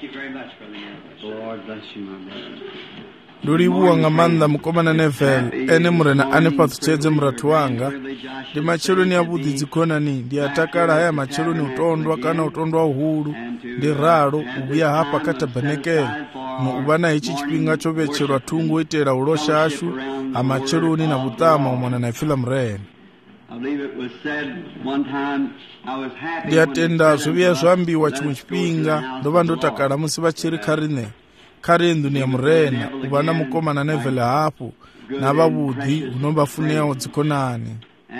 Thank you very much, Brother Neville. The Lord bless you, my brother. Ndolivuwa nga manda mukomana Neville ene murena ane pathuchedze muratu wanga ndi macheloni avudhi dzikonani ndi atakala haya macheloni utondwa kana utondwa uhulu ndi ralo ubuya hapa katabanekele no ubana ichi chipinga chovecherwa thungu itera ulosha ashu amacheloni na butama umwana na ifila mrena ndiyatenda zviviya zvambiwa chimwe chipinga ndova ndotakala musi vachiri karendu ni murena uvana mukomana Neville hapo na vavudhi unombafunewo dzikonani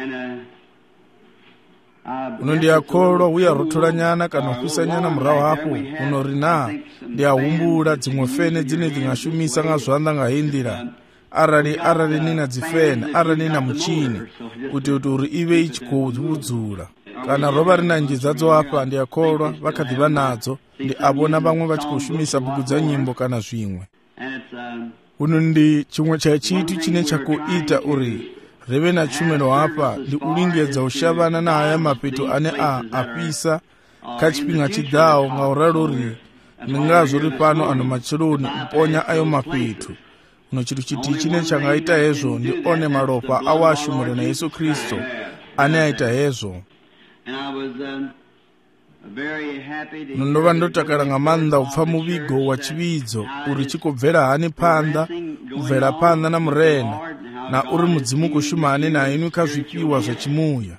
uno ndiyakolwa uya rotola nyana kana kupisa nyana murao hapo uno rina ndiyahumbula dzimwe fene dzine dzingashumisa nga zwanda nga hindira arali nina dzifene arali nina muchini kuti uri ive ichikuudzula kana rova rina njizadzo apa ndiyakolwa vakadhiva nadzo ndi avona vamwe vachikushumisa buku dza nyimbo kana zvimwe uno ndi chimwe cha chitu chine chakuita uri rive na tshumelo apa ndi ulingedza ushavana na haya mapeto ane apisa kachipinga chidhawo nga uralo uri ningazo ri pano ano macheloni uponya ayo mapeto uno chitu chiti chine changaita hezvo ndi one malopa awashumiro na Yesu Kristo ane aita hezvo ndova ndotakala nga manda upfa muvigo wa chividzo uri chikobvera hani panda kubvera panda na murena na uri mudzimu kushumane na inu kazvipiwa zvachimuya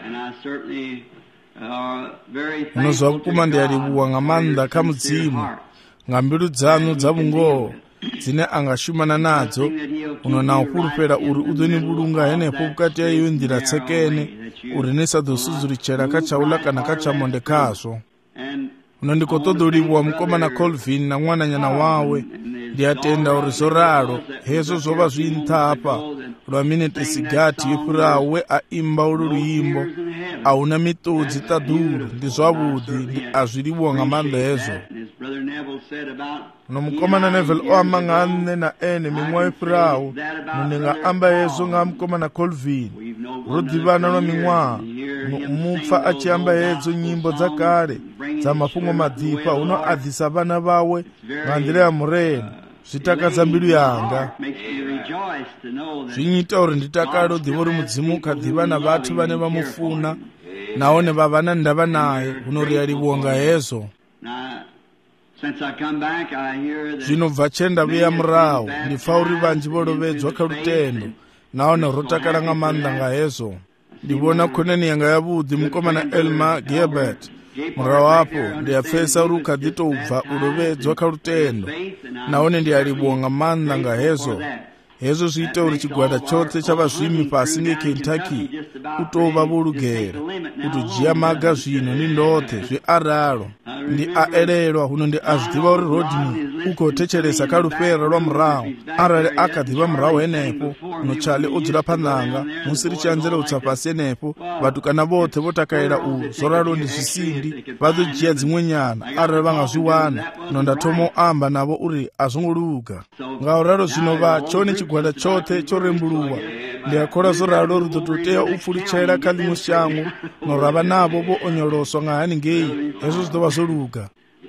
unozva kukuma ndiyalivuwa nga manda kamudzimu nga mbilu dzanu dzavungoho dzine angashumana nadzo uno na ukurupera uri udonivulunga henepo bukati yaiyo ndira tsekene uri nesadzosudzurichera kachaula kana kachamonde kazvo uno ndikotodoliwa mukomana Colvin na mwananyana wawe ndiyatenda uri zoralo hezvo zvova zvinthapa lwa minute sigati yepurawe aimba ulu luyimbo auna mitodzi tadulu ndi zwavudhi ndi azviliwa nga manda hezvo uno mukomana Neville oamba nga ane na ene mimwa yepurawu nunenga amba hezvo nga mukomana Colvin rodhivana lwa mimwa mupfa achiamba hedzo nyimbo dzakale dza mafungo madhipa uno adzisa vana vawe nga ndira ya murena zvitakadza mbilu yanga zvinyita uri nditakale udhiva uri mudzimu ukadhiva na vathu vane vamufuna naone vavana ndava naye unoriyaliwa nga hezvo zvino bva chenda viya murawo ndifa uri vanji volovedzwa kalutendo naone rotakala nga manda nga hezvo ndivona khonani yanga yavudhi mukomana Elma Gilbert murawo apo ndiyapfesa uri ukadhitobva ulovedzwa kalutendo naone ndiyaliwa nga manda nga hezvo zviita uri chigwada chose chavazvimi pasi ngeKentucky utova volugera utojiya maga zvino nindothe zvearalo ndi aelelwa huno ndi azvidiva uri Rodney ukotecheresa kalupera lwa murawo arali akadhiva murawo henepo unochale odzula pananga musiri chanzere utsa pasi henepo vatukana vothe votakaira zoralo ndi zvisindi vazojiya dzimwe nyana arali vangazviwana uno ndatoma oamba navo uri azvongoluka ngauralo zvinova chone chigwada chothe chorembuluwa ndiyakhola zoralo rudototeya upfulichera kali mushango norava navo voonyoloswa nga hani ngeyi hezvo zvidova zoluka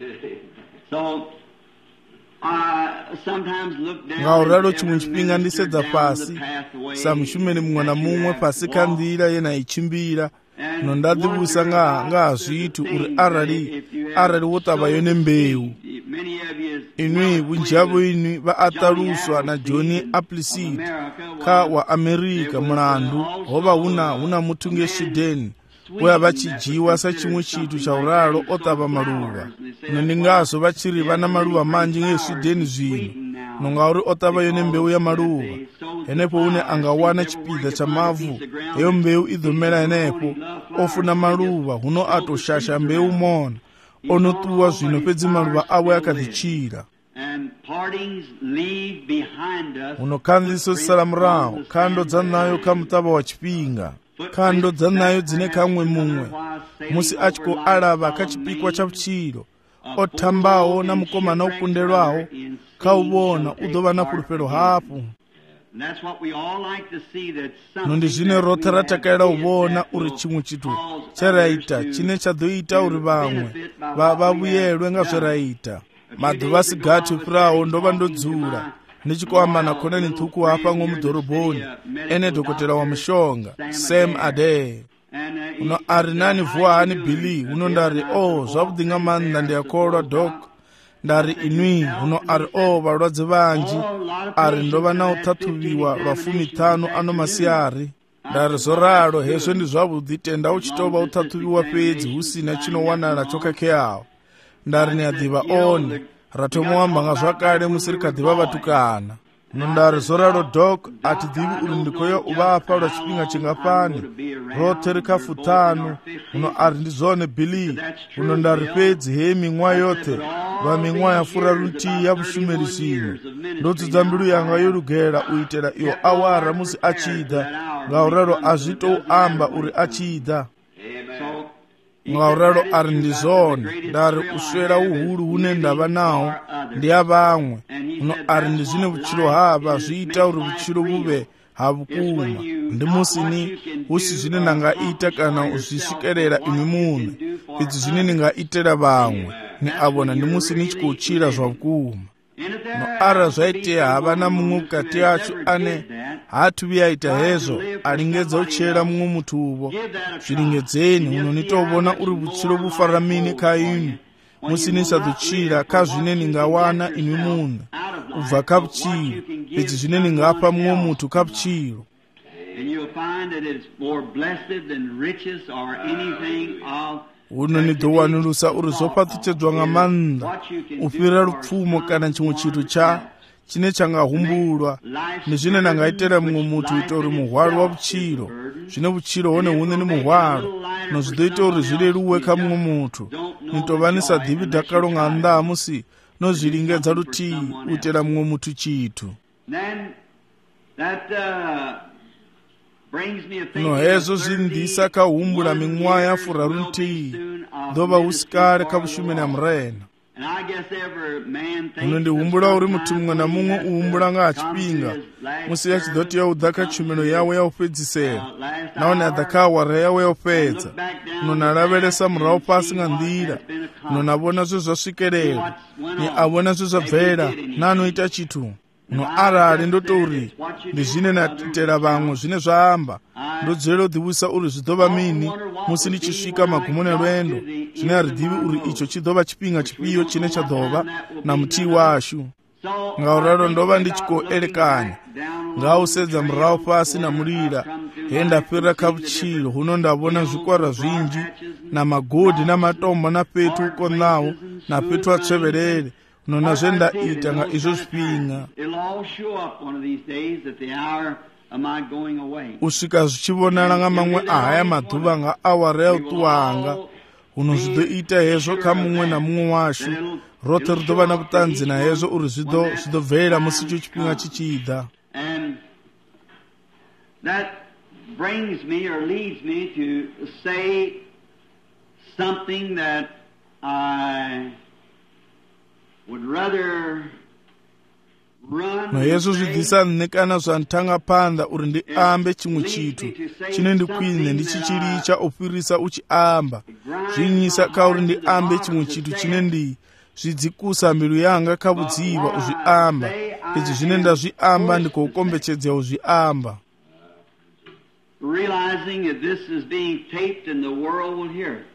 ngauralo chimwe chipinga ndisedza pasi samushumeni mumwe na mumwe pasi kandira yena ichimbira nondadhivusa nga hazvitu uri arali wotava yone mbeu inwi vunji yavo inwi vaataluswa na Johnny Appleseed ka wa Amerika mulandu hova huna mutunge Sweden uya vachijiwa sa chimwe chitu cha uralo otava maluva uno ndingazo vachiri vana maluva manji ngeSweden zvino nongauri otava yone mbeu ya maluva henepo une angawana chipidha cha mavhu eyo mbeu idhomera henepo ofuna maluva huno atoshasha mbeu mona onotuwa zvino pedzi maluva avo yakadhichira unokanziso sala murawo kando dzanayo kamutava wa chipinga kando dzanayo dzine kamwe mumwe musi achiko alava kachipikwa chapuchiro otambawo na mukomana ukundelwawo kauvona udova na pulupelo hapo nondi zvine rothe ratakaira uvona uri chimwe chitu charaita chine chadhoita uri vamwe vavuyelwe nga zvaraita maḓuvha si gathi fhiraho ndo vha ndo dzula ndi tshi kwama na khonani ṱhukhu hafha ngomu ḓoroboni ene dokotela wa mushonga Sam Ade. Uno ari nani vuwa hani Billy? Uno ndari zwavhuḓi nga maanḓa ndi a kholwa doc. Ndari inwi? Uno ari vhalwadze vhanzhi. Ari ndo vha na u ṱhaṱhuvhiwa lwa 15 ano masiari. Ndari zwo ralo hezwo ndi zwavhuḓi, tenda u tshi tou vha u ṱhaṱhuvhiwa fhedzi hu sina tshino wanala tsho khakheaho. Ndari ni a ḓivha one ra thoma u amba nga zwa kale musi ri kha ḓivha vhatukana. No ndari zwo ralo doc, a thi ḓivhi uri ndi khou ya u vhafha lwa tshifhinga tshingafhani, roṱhe ri kha 5. Uno ari ndi zwone Billy. Uno ndari fhedzi hei miṅwaha yoṱhe lwa miṅwaha ya 40 ya vhushumeli zwino ndo dzudza mbilu yanga yo lugela u itela iyo awara musi a tshi ḓa, ngauralo a zwi tou amba uri a tshi ḓa. Ngauralo ari ndi zwone, ndari u swela uhulu hune ndavha naho ndi ha vhaṅwe. Uno ari ndi zwine vhutshilo havha zwi ita uri vhutshilo vhuvhe ha vhukuma. Ndi musi ni hu si zwine na nga ita kana u zwi swikelela inwi muṋe, fhedzi zwine ni nga itela vhaṅwe ni a vhona ndi musi ni tshi khou tshila zwa vhukuma. No ara zwa itea havha na muṅwe vhukati hashu ane hathu vhuya ita hezwo a lingedza u tshela muṅwe muthu uvho, zwilingedzeni. Uno ni tou vhona uri vhutshilo vhu fara mini kha inwi musi ni sa ḓo tshila kha zwine ni nga wana inwi muṋe u bva kha vhutshilo, fhedzi zwine ni nga fha muṅwe muthu kha vhutshilo. Uno ni ḓo wanulusa uri zwo fhaṱutshedzwa nga maanḓa u fhira lupfumo kana tshiṅwe tshithu tshine tsha nga humbulwa. Ndi zwine na nga itela muṅwe muthu ita uri muhwalo wa vhutshilo, zwine vhutshilo hone huṋe ni muhwalo, no zwi ḓo ita uri zwi leluwe kha muṅwe muthu. Ni tou vha ni sa ḓivhi dakalo nga nnḓa ha musi no zwi lingedza luthihi u itela muṅwe muthu tshithu. No hezwo zwi nḓisa kha u humbula miṅwaha ya 40 ḓo vha hu si kale kha vhushumeni ha murena. Uno ndi humbula uri muthu muṅwe na muṅwe u humbula nga ha tshifhinga musi a tshi ḓo tea u ḓa kha tshumelo yawe ya u fhedzisela, nahone a ḓa kha awara yawe ya u fhedza. Uno na lavhelesa murahu fhasi nga nḓila, uno na vhona zwe zwa swikelela, ni a vhona zwe zwa bvela, na no ita tshithu. No arali ndo tou ri ndi zwine na itela vhaṅwe zwine zwa amba, ndo dzulela u ḓivhusa uri zwi ḓo vha mini musi ndi tshi swika magumoni lwendo, zwine a ri ḓivhi uri itsho tshi ḓo vha tshifhinga tshifhio tshine tsha ḓo vha na muthihi washu. Ngauralo ndo vha ndi tshi khou elekanya nga u sedza murahu fhasi na mulila he nda fhira kha vhutshilo. Huno nda vhona zwikwara zwinzhi na magodi na matombo na fhethu u konḓaho na fhethu ha tshevelele. No na zwe nda ita nga izwo zwifhinga u swika zwi tshi vhonala nga maṅwe a haya maḓuvha nga awara ya u ṱuwanga. Uno zwi ḓo ita hezwo kha muṅwe na muṅwe washu, roṱhe ri ḓo vha na vhuṱanzi na hezwo uri zwi ḓo bvelela musi tsho tshifhinga tshi tshi ḓa. That brings me or leads me to say something that I would rather run. No hezwo zwi ḓisa nṋe kana zwa nthanga phanḓa uri ndi ambe tshiṅwe tshithu tshine ndi khwine ndi tshi litsha u fhirisa u tshi amba. Zwi nyisa kha uri ndi ambe tshiṅwe tshithu tshine ndi zwi dzikusa mbilu yanga kha vhudzivha u zwi amba, fhedzi zwine nda zwi amba ndi khou kombetshedzea u zwi amba. Realizing that this is being taped and the world will hear it.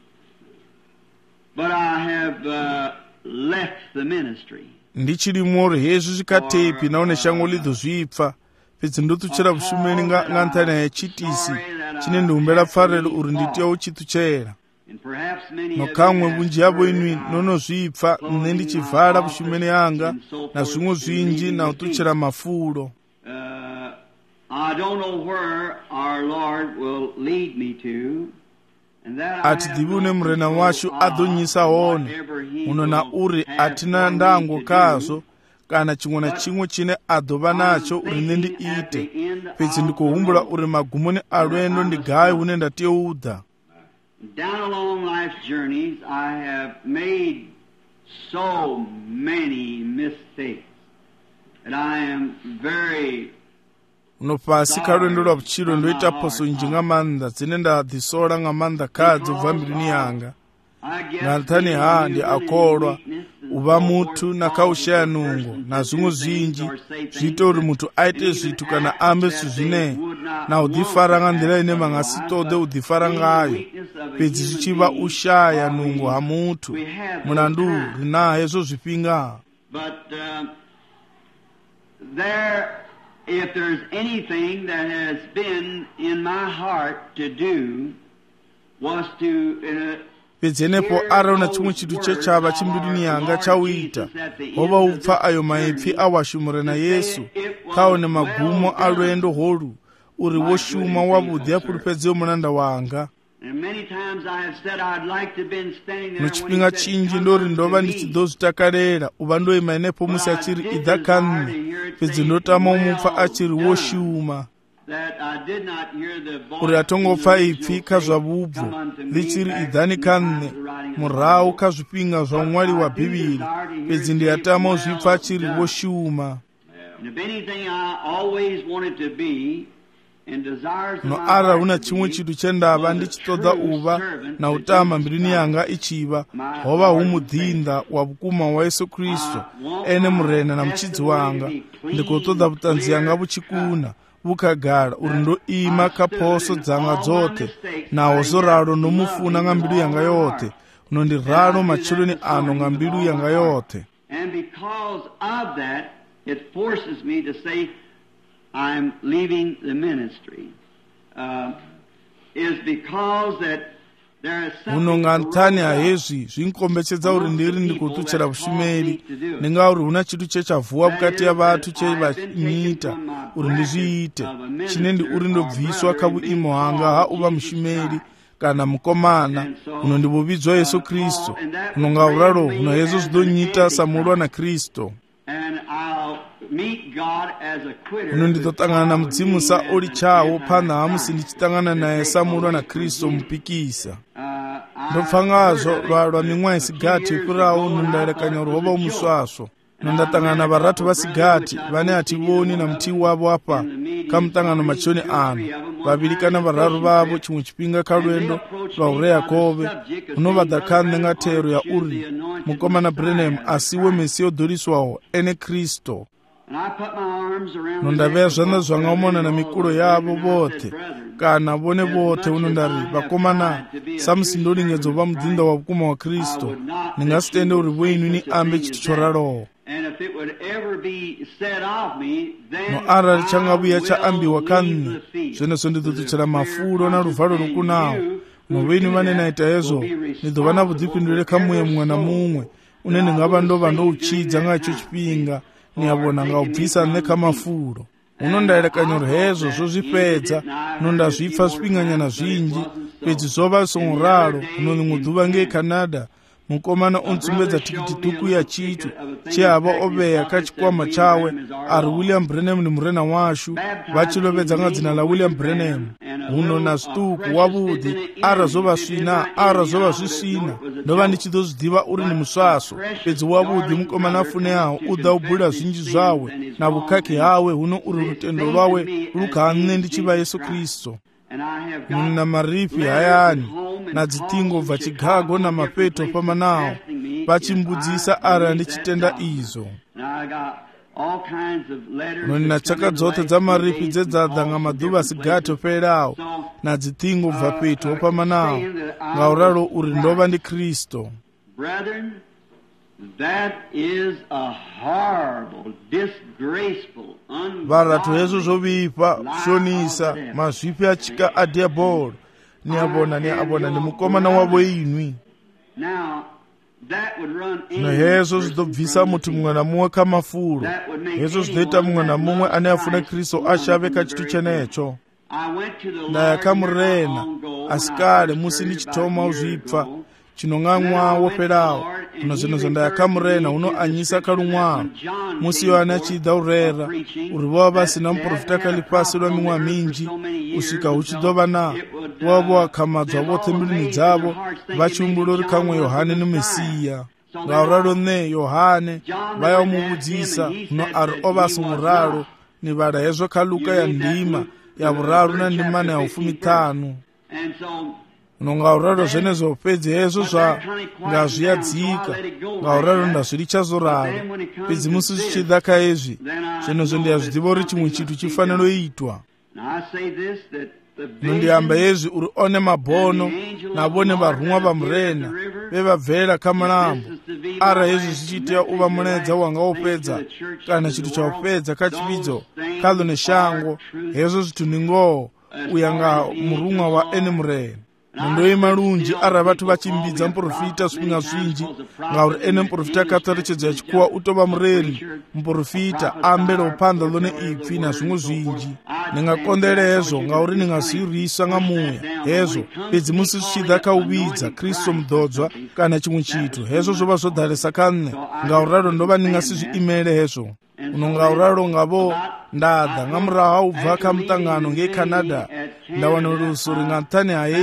But I have left the ministry. Ndi chilimo uri hezwi zwi kha tepi nahone shango ḽi ḓo zwi pfa, fhedzi ndo ṱutshela vhushumeni nga nṱhani ha tshitisi tshine ndi humbela pfarelo uri ndi tea u tshi ṱutshela. No khaṅwe vhunzhi havho inwi no no zwi pfa nṋe ndi tshi vala vhushumeni hanga na zwiṅwe zwinzhi na u ṱutshela mafulo. I don't know where our Lord will lead me to. A thi ḓivhi une murena washu a ḓo nyisa hone, uno na uri a thina ndango khazwo kana tshiṅwe na tshiṅwe tshine a ḓo vha natsho uri nṋe ndi ite, fhedzi ndi khou humbula uri magumoni a lwendo ndi gai hune nda tea u ḓa. Down along life's journeys I have made so many mistakes that I am very uno fhasi kha lwendo lwa vhutshilo ndo ita phoso nnzhi nga maanḓa dzine nda ḓisola nga maanḓa khadzo bva mbiluni yanga. Nga nṱhani ha ndi a kholwa uva muthu na kaushaya nungo na zvimwe zvinji zviite uri muthu aite zvithu kana ambe zvithu zvine na udhifara nga ndila ine mangasitode udhifara ngayo pedzi zvichiva ushaya nungo ha muthu munandu rina hezvo zvipinga. If there's anything that has been in my heart to do was to pedzenepo araona chimwe chinthu chechava chimbilini yanga chauita hova upfa ayo maipfi awashumura nayesu kaone magumo alwendo holu uri woshuma wavudhi apuripedzeo munanda wanga. Muchipinga chinji ndori ndova ndichidozvitakarera uva ndoima inepo musi achiri idza kanne pedzi ndotama umupfa achiri woshuma uri atongopfa ipfi kazvavubvu lichiri idzani kanne murau kazvipinga zvaumwari wa bhibhiri pedzi ndiyatama uzvipfa achiri woshuma. No ara una chimwe chinthu chendava ndichitodza uva na utama mbilini yanga ichiva hova humudhinda wa vukuma wa Yesu Kristu ene murena na muchidzi wanga ndikutodza vutanzi yanga vuchikuna vukagara uri ndoima kaphoso dzanga dzote nawo zoralo nomufuna nga mbilu yanga yote nondiralo machiloni ano nga mbilu yanga yote. And because of that it forces me to say I'm leaving the ministry is because that there is something unongantani hahezvi zvinkombetsedza uri ndiri ndikutuchera vushumeri ninga uri huna chinthu chechavhuwa vukati yavathu chevanyita uri ndizviite chinendi uri ndobviswa kavuimo hanga hauva mushumeri kana mukomana unondivuvidzwa Yesu Kristu unonga uraro uno hezvo zvidonyita samulwa na Kristu unonditotangana na mudzimu sa uri chawo pana hamusi ndichitangana naye samulwa na Kristu mupikisa. Ndopfangazo lwa mimwe isigati ikurawo nondaerekanya ruhova umuswaswo nondatangana varatu vasigati vane hativoni na muti wavo apa kamutangano machoni ano vaviri kana vararu vavo chimwe chipinga kalwendo rwaureya kove unovadhakane ngatero ya uri mukomana Branham asiwe mesi yodoriswawo ene Kristu. Nondaveya zvana zvanga umona na mikulo yavo vote kana vone vote unondari vakomana samusindolingedza uva mudhinda wa vukuma wa Kristu ningasitende uri wenyu ni ambe chithu choralowo. No ara richangavuya chaambiwa kanne zvenezo ndidzotuchera mafulo na ruvhalo rukunawo novenyu vane naita hezvo ndidhova na vhudzipindurire kamuye mumwe na mumwe une ndingava ndova ndouchidza nga icho chipinga niyavona nga ubvisa nekamafulo unondaerekanya uri hezvo zvozvipedza nondazvipfa zvipinganyana zvinji pedzi zvova sonuralo unonimudhuva ngeeCanada mukomana untsumbedza tikiti tuku ya chitu chehava oveya kachikwama chawe ari William Branham ni murena washu vachilovedza nga dzina la William Branham uno na zvituku wavudhi ara zvova svina ara zvova zvisvina ndova ndichidozvidiva uri ni musvaso pedzi wavudhi mukomana afune hawo udha ubhuda zvinji zvawe na vukaki hawe huno uri rutendo rwawe rukhanne ndichiva Yesu Kristu. Na maripi hayani na dzitingo bva Chicago na mapeto pamanawo vachimbudzisa ara ndichitenda izo nona chaka dzote dza maripi dzedzadza nga madhuva asigati operawo na dzitingo bva peto pamanawo ngauralo uri ndova ndi Kristu. That is a horrible, disgraceful, varatu hezvo zvovipa shonisa mazvipi achika adiabolo niabona ndi mukomana wavo inwi. Na hezvo zvidobvisa muti mumwe na mumwe kamafulo hezvo zvidoita mumwe na mumwe ane afuna Kristu ashave kachithu chenecho. Ndayakamurena asikale musi ndichitoma uzvipfa chinong'amwa woperawo kuno zvinozvo ndayakamurena uno anyisa kalumwaro musi yohani achidza urera uri vova vasina muprofita kali pasi lwa mimwa minji usvika huchidova na vavo vakamadzwa vothe mbilini dzavo vachiumbula uri kamwe Yohane ni Mesiya. Ngauralo ne Yohane vayamuvudzisa uno ari ovasi muralo ni vala hezvo kaluka ya ndima ya vuraru na ndimana ya 15. ngauralo zvenezo pedzi hezvo ngazviyadzika ngauralo ndazvirichazoralo pedzi musi zvichida kaizvi zvenezvo ndiyazvidziva uri chimwe chitu chifaniro itwa nondiyamba yezvi uri one mabhono navone varumwa vamurena vevabvera kamalambo ara yezvi zvichiitira uva munedza wanga wopedza kana chitu chaupedza kachividzo kalo neshango hezvo zvitu ningoho uyanga murumwa wa ene murena nondoima lunji ara vatu vachimbidza muprofita zvipinga zvinji ngauri ene muprofita akatorechedza yachikuwa utova mureri muprofita ambele upanda lone ipfi nazvimwe zvinji ningakondere hezvo ngauri ningazvirwisa ngamuya hezvo pedzi musi zvichida kauvidza kristu mudzodzwa kana chimwe chitu hezvo zvova zvodharisa kanne ngauralo ndova ningasizviimere hezvo unongauralo ngavo ndadha ngamuraha ubva kamutangano ngecanada ndawana ruso ringatane hayei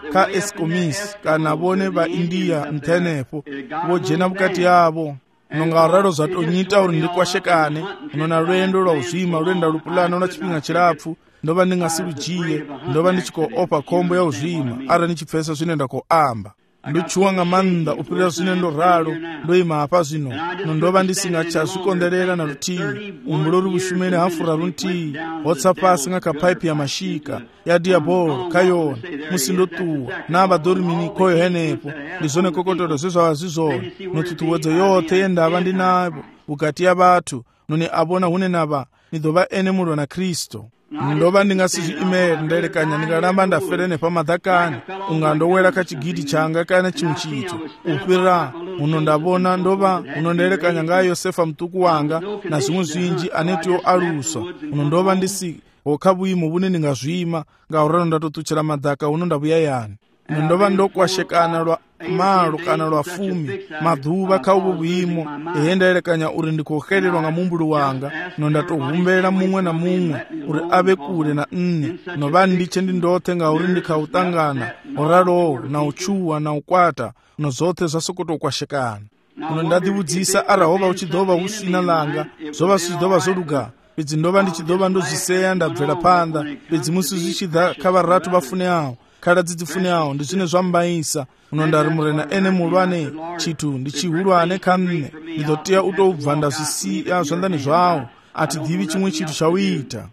kaescomis kana vone vaindia ntenepo vojena mukati yavo unongauralo zvatonyita uri ndikwashekane unona rwendo rwauzvima rwenda rupulano na chipinga chirapfu ndova ndingasirujiye ndova ndichikoopa kombo yauzvima ara ndichipfesa zvinoenda koamba ndochuwa ngamanda upirira zvinendo raro ndoima apa zvino nondova ndisingachazvikonderera narutii umbulo rubushumene hafura runtii hotsa pasi ngakapaipi yamashika yadiabolo kayona musindotuwa navadhorimini koyo henepo ndizvone kokotoro zvezvava zvizvona notutuwedzo yothe yendava ndinavo bukati yavatu noni avona hune nava nidhova ene murwa na kristu ndova ndingasizviimere ndaerekanya ndingaramba ndaferene pamadhakani ungandowera kachigidi changa kana chimwe chitu upirira uno ndavona ndova unondaerekanya nga Yosefa mutuku wanga na zvimwe zvinji anetiwo aluswa uno ndova ndisi hokabwimo bune ndingazvima ngauralo ndatotuchira madhaka uno ndabuya yani ndova ndokwashekana lwa malo kana lwa fumi madhuva kaubo bwimo ndaerekanya uri ndikohererwa nga mumbulu wanga nondatohumbera mumwe na mumwe uri ave kule na nne nova ndiche ndindothe ngauri ndikautangana oralowo na uchuwa na ukwata nozothe zvasokotokwashekana uno ndadibudzisa arahova uchidhova usina langa zova zvichidhova zoluga pedzi ndova ndichidhova ndozviseya ndabvera panda pedzi musi zvichida kavaratu vafune awo khala dzidzifune awo ndizvine zvambaisa unondari murena ene mulwane chitu ndichihulwane kanne ndidotiya utoubva ndazvisiya zvandani zvawo atidhivi chimwe chitu chauita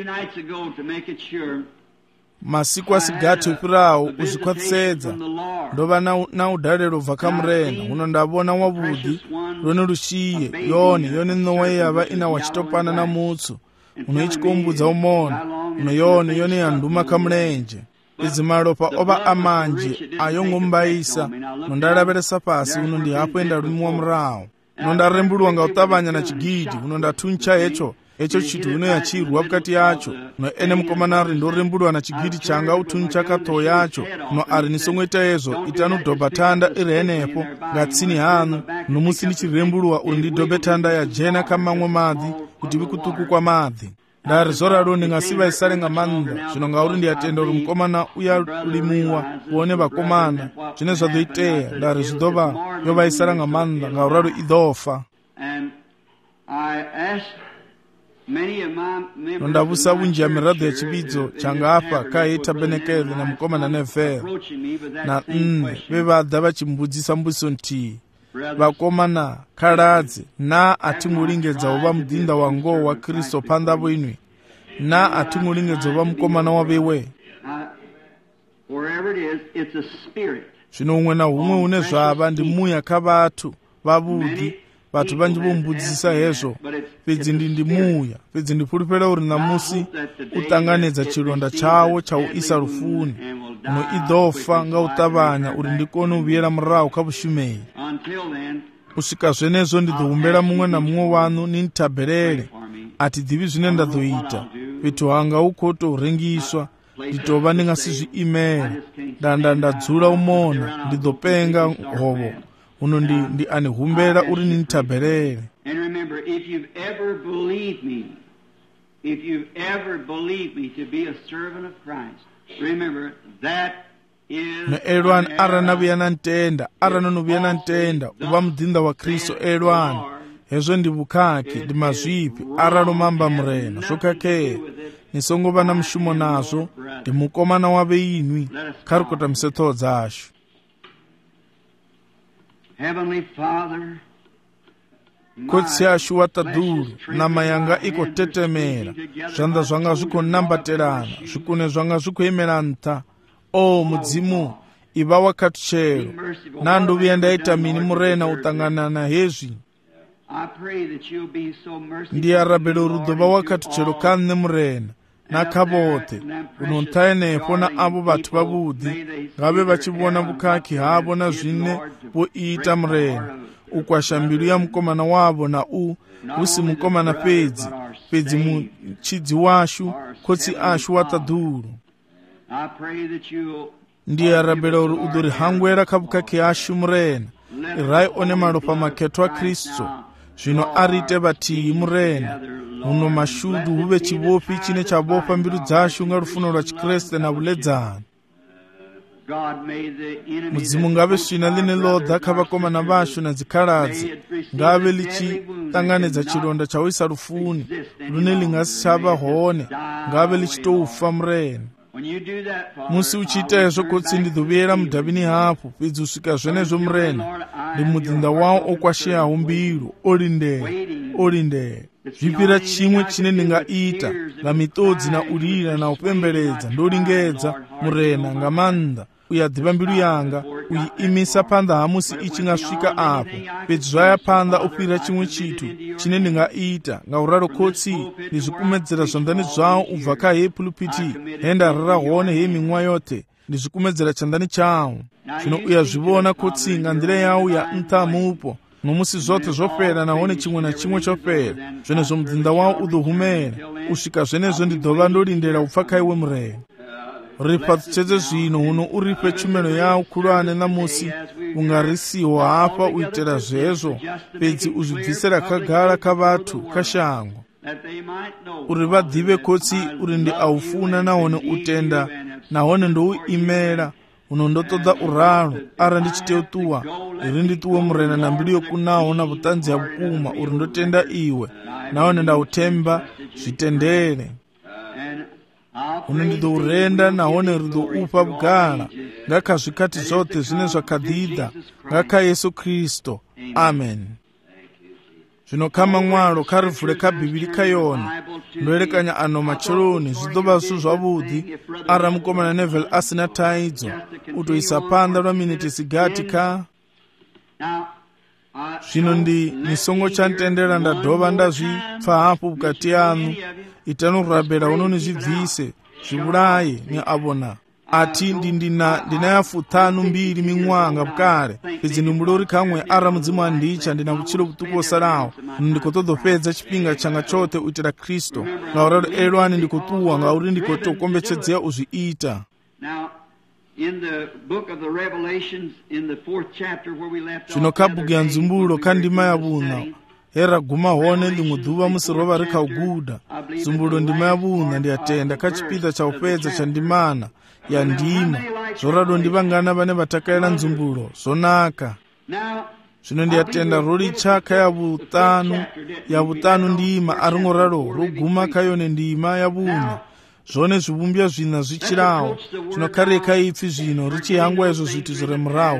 masiku asigati upirawo uzvikwatsedza ndova naudhalero bva kamurena uno ndavona wabudi rone rushiye yone nowe yava ina wachitopana na mutsu unoichikombudza umona uno yone yanduma kamurenje idzi malopa ova amanje ayongombaisa nondalaveresa pasi uno ndihapo enda rumiwa murawo nondarembulwa ngautavanya na chigidi uno ndatuncha hecho chitu uno yachirwa bukati yacho no ene mukomanari ndorembulwa na chigidi changa utuncha kato yacho no ari nisongweta ezo itanudhobha tanda iri henepo ngatsini hanu nomusi ndichirembulwa uri ndidhobhe tanda yajena kamamwe madhi kuti vikutuku kwa madhi ndari zoraro ndingasiva isare ngamanda zvino ngauri ndiyatenda uri mukomana uya ulimuwa kuone vakomana zvine zvadoiteya ndari zvidhova yova isara ngamanda ngauraro idhofa nondavusa bunji ya miradho ya chividzo changa apa kai tabenekele na mukomana nevhera na nne vevadha vachimbudzisa mbuso ntii vakomana khaladzi na atimulingedza uva mudhinda wango wa kristu pandavo inwi na atimulingedza uva mukomana wavewe zvino umwe na umwe une zvava ndi muya kavatu vavudi vatu vanji vombudzisa hezvo pedzi ndi muya pedzi ndipulupera uri namusi utanganedza chilonda chawo chauisa rufuni uno idhofa ngautavanya uri ndikone uviyera murawo kavushumei kusvika zvenezvo ndidhohumbera mumwe na mumwe wanu nintabherere atidhivi zvine ndadoita petu hanga ukotorengiswa nditova ndingasizviimere ndadzula umona ndidhopenga hovo uno ndi anihumbera uri nintabherere And remember, if you've ever believed me to be a servant of Christ, remember that is elwan aranavyana ntenda aranonovyana ntenda uva mudhinda wa kristu elwan hezvo ndi vukaki ndi mazvipi aranomamba murena zvokake ni songo vha na mushumo nazwo, ndi mukomana wa vheinwi. Kha ri kotamise ṱhoho dzashu. Heavenly Father, khotsi ashu wa ṱaḓulu, ṋama yanga i khou tetemela, zwanḓa zwanga zwi khou nambatelana, zwikune zwanga zwi khou imela nṱha. O Mudzimu, i vha wa khathutshelo. Na ndo vhuya nda ita mini murena u ṱangana na hezwi? Ndi a rabela uri u ḓo vha wa khathutshelo kha nṋe murena, na kha vhoṱhe uno nṱha henefho, na avho vhathu vhavhuḓi nga vhe vha tshi vhona vhukhakhi havho na zwine vho ita murena, u kwasha mbilu ya mukomana wavho, na hu si mukomana fhedzi mutshidzi washu, khotsi ashu wa ṱaḓulu. Ndi a rabela uri u ḓo ri hangwela kha vhukhakhi hashu murena, i rai one malofha makhetho a Kristo. Zwino a ri ite vhathihi murena, huno mashudu hu vhe tshivhofhi tshine tsha vhofha mbilu dzashu nga lufuno lwa Tshikriste na vhuledzani. Mudzimu ngavhe swina line ḽo ḓa kha vhakomana vhashu na dzikhaladzi, ngavhe ḽi tshi ṱanganedza tshilonda tsha u isa lufuni, lune ḽi nga si tsha vha hone, ngavhe ḽi tshi tou fa murena. Musi u tshi ita hezwo khotsi, ndi ḓo vhuyela mudavhini hafhu, fhedzi u swika zwenezwo murena, ndi muḓinḓa wawo o kwasheaho mbilu, o lindela. Zwi fhira tshiṅwe tshine ndi nga ita, nga miṱodzi na u lila na u pembeledza, ndo lingedza murena nga maanḓa u ya ḓivha mbilu yanga, u i imisa phanḓa ha musi i tshi nga swika afho, fhedzi zwa ya phanḓa u fhira tshiṅwe tshithu tshine ndi nga ita. Nga u ralo khotsi, ndi zwi kumedzela zwanḓani zwau u bva kha heyi pulpiti he nda rera hone heyi miṅwaha yoṱhe, ndi zwi kumedzela tshanḓani tshau. Zwino u ya zwi vhona khotsi nga nḓila yau ya nṱha mupo, no musi zwoṱhe zwo fhela, nahone tshiṅwe na tshiṅwe tsho fhela, zwenezwo muḓinḓa wau u ḓo humela. U swika zwenezwo ndi ḓo vha ndo lindela u pfa kha iwe murena. Ri fhaṱutshedze zwino huno u ri fhe tshumelo yau khulwane ṋamusi, u nga ri siho hafha u itela zwezwo, fhedzi u zwi bvisela khagala kha vhathu kha shango, uri vha ḓivhe khotsi uri ndi a u funa nahone u tenda, nahone ndo u imela. Uno ndo ṱoḓa u ralo, arali ndi tshi tea u ṱuwa, iri ndi ṱuwe murena na mbilu yo kunaho na vhuṱanzi ha vhukuma uri ndo tenda iwe, nahone nda u themba, zwitendele. Uno ndi ḓo u renda, nahone ri ḓo ufha vhugala nga kha zwikhathi zwoṱhe zwine zwa kha ḓiḓa, nga kha Yesu Kristo. Amen. Zwino kha maṅwalo, kha ri vule kha Bivhili kha yone, ndo elekanya ano matsheloni. Zwi ḓo vha zwithu zwavhuḓi arali mukomana Neville a sina thaidzo u tou isa phanḓa lwa miniti sigathi kha. Zwino ni songo tsha ntendela nda dovha nda zwi pfa hafhu vhukati haṋu. Itani u rabela huno ni zwi bvise, zwi vhulaye, ni a vhona. Athi ndina ya 52 miṅwaha nga vhukale, fhedzi ndi humbula uri khaṅwe arali Mudzimu a nditsha, ndi na vhutshilo vhuṱuku ho salaho. Ndi khou ṱoḓa u fhedza tshifhinga tshanga tshoṱhe u itela Kristo. Ngauralo elwani ndi khou ṱuwa ngauri ndi khou tou kombetshedzea u zwi ita. Zwino kha bugu ya Ndzumbulo kha ndima ya 4, he ra guma hone ḽiṅwe ḓuvha musi ro vha ri kha u guda Ndzumbulo ndima ya 4, ndi a tenda kha tshipiḓa tsha u fhedza tsha ndimana ya ndima. Zwo ralo ndi vhangana vhane vha takalela Ndzumbulo, zwo naka. Zwino ndi a tenda ro litsha kha ya vhuṱanu ndima, a ri ngo ralo ro guma kha yone ndima ya 4, zwone zwivhumbwa zwina zwi tshilaho. Zwino kha ri kha ipfi zwino ri tshi hangwa hezwo zwithu zwi re murahu.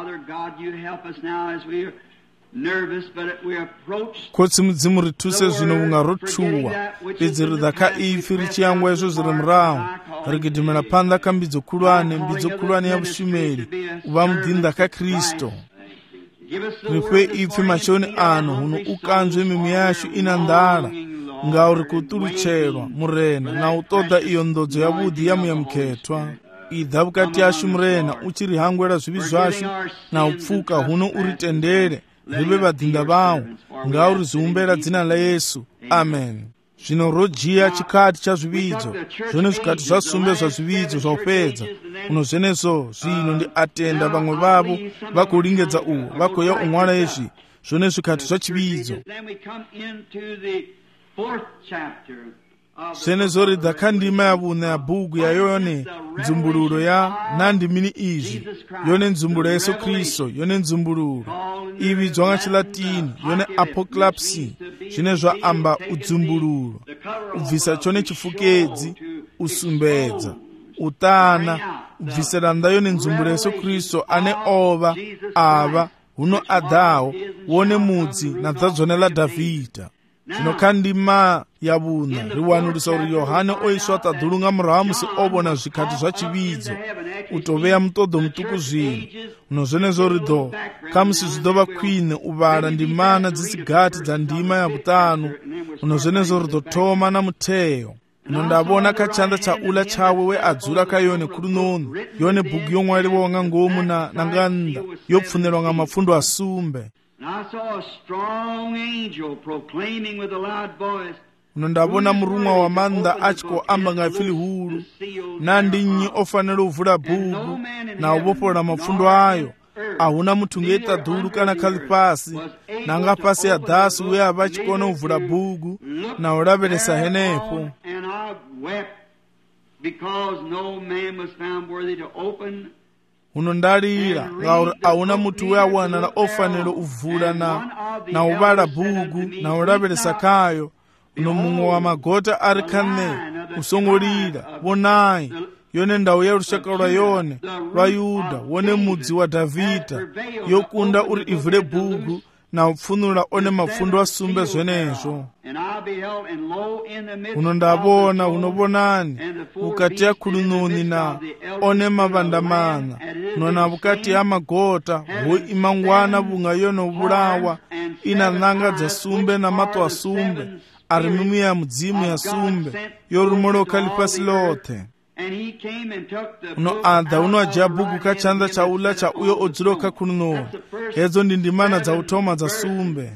Khotsi Mudzimu ri thuse zwino vhunga ro tshuwa, fhedzi ri ḓa kha ipfi ri tshi hangwa hezwo zwi re murahu, ri gidimela phanḓa kha mbidzo khulwane ya vhushumeli, u vha muḓinḓa kha Kristo. Ri fhe ipfi matshoni ano huno u kanzwe mimi yashu ina nḓala, nga uri khou ṱulutshelwa murena na u ṱoḓa iyo nḓodzo yavhuḓi ya muyamukhethwa. I ḓa vhukati hashu murena, u tshi ri hangwela zwivhi zwashu na u pfuka huno u ri tendele ri vhe vhaḓinḓa vhawu, nga uri zwi humbela dzina ḽa Yesu. Amen. Zwino ro dzhia tshikhathi tsha zwivhidzo, zwone zwikhathi zwa sumbe zwa zwivhidzo zwa u fhedza. Uno zwenezwo zwino ndi a tenda vhaṅwe vhavho vha khou lingedza vha khou ya u ṅwala hezwi, zwone zwikhathi zwa tshivhidzo. Zwenezwo ri ḓa kha ndima ya 4 ya bugu ya yone nzumbululo ya na ndimini izwi, yone nzumbulo ya Yesu Kristo, yone nzumbululo i vhidzwa nga Tshilatini yone apocalypse, zwine zwa amba udzumbululo. ubvisa chone chifukedzi, usumbedza, utana, ubvisira nda yone nzumburo Yesu Kristo ane ova, ava, huno adawo, wone mudzi na dzadzone la Davhidha. Zvino kandima yavuna riwanulisa uri Yohane oiswa tadhulunga murahu musi ovona zvikati zvachividzo utoveya mutodo mutuku zvino uno zvenezvo rido kamusi zvidova kwine uvala ndimana dzisigati dza ndima yavutano uno zvenezvo rido toma namuteyo uno ndavona kachanda chaula chawe weadzura kayone kuri nono yone bhuku yomwariwa wanga ngomu nanganda yopfunirwa nga mafundo asumbe. Uno ndavona murumwa wa manda achiko amba ngafili hulu nandinyi ofanela uvula bhuku na uvopola mafundo ayo ahuna muthu ngeta dhulu kana khali pasi nanga pasi ya dasi uye avachikona uvula bhuku na ulavelesa henepo. Uno ndalira ngauri auna muthu we awanala ofanela uvula na uvala bhuku na ulavelesa kayo. Uno mumwe wa magota ari kane usongolira wonayi yone ndau ya rushaka lwa yone lwa Yuda wone mudzi wa Davhidha yokunda uri ivule bhuku na upfunula one mafundo asumbe zvenezvo. Uno ndavona unobonani ukati ya kulununi na one mavandamana nona ukati ya magota hoi imangwana vunga yono vulawa ina nanga dza sumbe na mato asumbe ari mimu ya mudzimu ya sumbe yorumoloka lipasi lothe. Uno adha uno ajia bhuku kachanda chaula cha uyo odziroka kuno hedzo ndi ndimana dza utoma dza sumbe.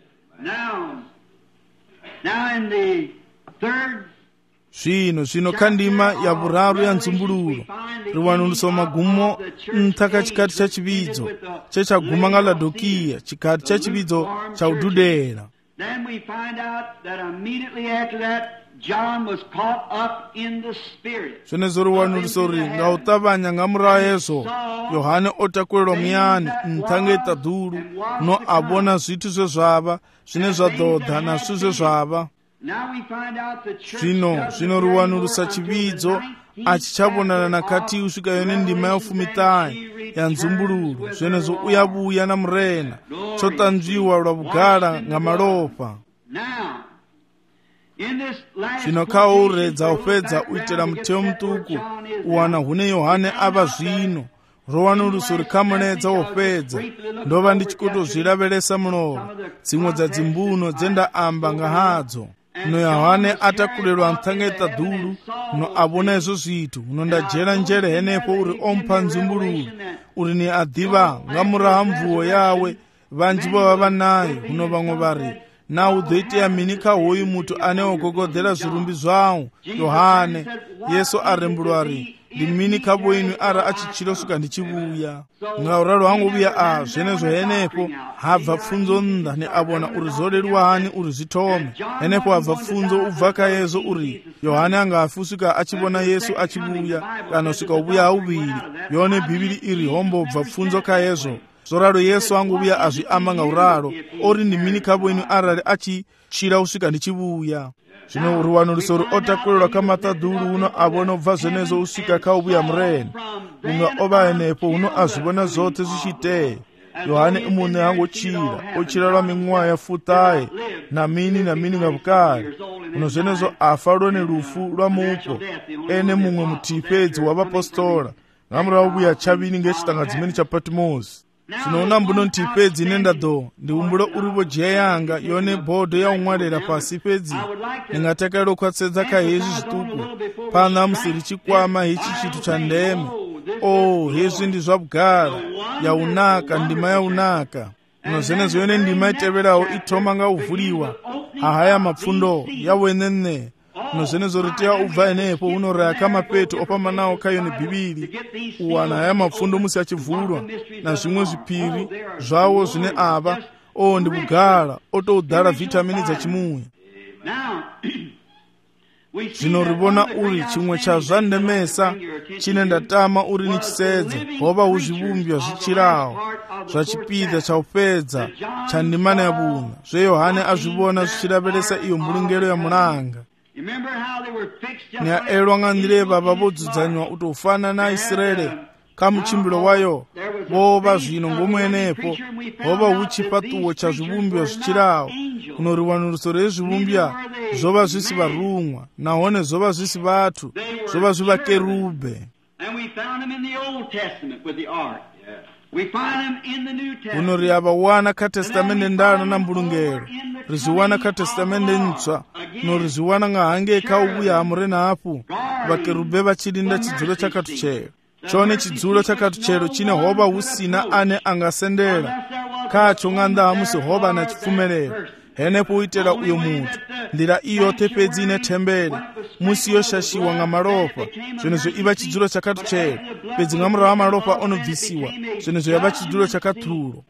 Zvino kandima ya vuraru ya nzumbululo riwanuluso magumo nthaka chikati cha chividzo chechaguma nga Laodikia chikati cha chividzo cha ududera. Then we find out that immediately after that John was caught up in the spirit. Zvenezvo riwanuluso ri nga utavanya nga murahu yeso Yohane otakwelwa muyani nthanga itadhulu no avona zvithu zvezvava zvine zvadhodha na zvithu zvezvava. Zvino riwanulusa chividzo achichavonana nakati usvika yone ndima yaufumitayi ya nzumbululo zvenezvo uyavuya na murena chotanzviwa lwa vugala nga malopa. Zvino kauredza upedza uitira muteo mutuku uwana hune Yohane ava zvino rowanuluso rikamonedza upedza ndova ndichikutozvilavelesa munovo dzimwe dza dzimbuno dzenda amba nga hadzo. Uno Yohane atakulelwa nthanga itadhulu uno avona izvo zvithu uno ndajera njere henepo uri ompa nzumbululo uri ni adhiva nga muraha mvuwo yawe vanji vava naye uno vamwe vari na udhoiteya mini kahoyu muthu ane ogogodhera zvirumbi zvawo. Yohane Yesu arembulwa ri ndimini kaboinu ara achichilo suka ndichivuya ngauralo hangu vuya zvenezvo henepo habva pfunzo nda ni avona uri zoleriwa hani uri zvitome henepo habva pfunzo ubva kayezo uri Yohane angafi usvika achivona Yesu achivuya kana usvika uvuya auviri yone bhibhiri iri hombobva pfunzo kayezo zoralo Yesu anguvuya azviamba ngauralo ori ndimini kaboinu arari achichira usvika ndichivuya. Zvino ruwanuliso ru otakulelwa kamatadhulu uno avona ubva zvenezvo usvika kauvuya murena unga ova henepo uno azvivona zvote zvichitee. Yohane imune ochira lwa ming'wa yafutaye na mini nga vukari uno zvenezvo afa lwone lufu lwa mupo ene mumwe mutipedzi wavapostola ngamura uvuya chavini ngechitanga dzimene cha Patimosi. Zvinoona mbuno ntipedzi nendado ndiumburo urivo jia yanga yone bhodho yaumwarera pasi pedzi ningatakairo kwatsedza kahezvi zvituku pana musiri chikwama hechi chitu cha ndeme. Hezvi ndi zvabugara yaunaka ndima yaunaka uno zvenezvo yone ndima iteverawo itoma nga uvuliwa hahaya mapfundo yawenene uno zvenezvo riteya ubva henepo unoraya kamapeto opamanawo kayone bhibhiri uwana haya mapfundo musi achivhurwa na zvimwe zvipiri zvawo zvine ava ndi bugara otoudhara vitamini dzachimuya. Zvino rivona uri chimwe cha zvandemesa chine ndatama uri nichisedza hova uzvivumbwa zvichirawo zvachipidha chaupedza cha ndimana yavuna zveyohane azvivona zvichiraveresa iyo mbulungelo ya mulanga. ni aelwa nga ndireva vavodzuzanywa utofana na Israeli ka muchimbiro wayo vova zvino ngomwenepo vova uchipatuwo cha zvivumbwa zvichirawo kuno riwanuruso rezvivumbwa zvova zvisi varumwa nahone zvova zvisi vatu zvova zvivakerube. Kuno riavawana katestamende ndano na mbulungero rizviwana katestamende ntsva no rizviwana nga hange kaubuya amurena apo vakerube vachirinda chidzulo chakatuchero chone chidzulo chakatuchero chine hoba usina ane angasendera kacho ng'anda hamusi hoba na chipfumerero henepo uitera uyo mutu ndira iyo tepedzi ine tembere musi yoshashiwa nga maropa zvinezvo iva chidzulo chakatuchero pedzi nga murawa maropa onobvisiwa zvinezvo yava chidzulo chakatulo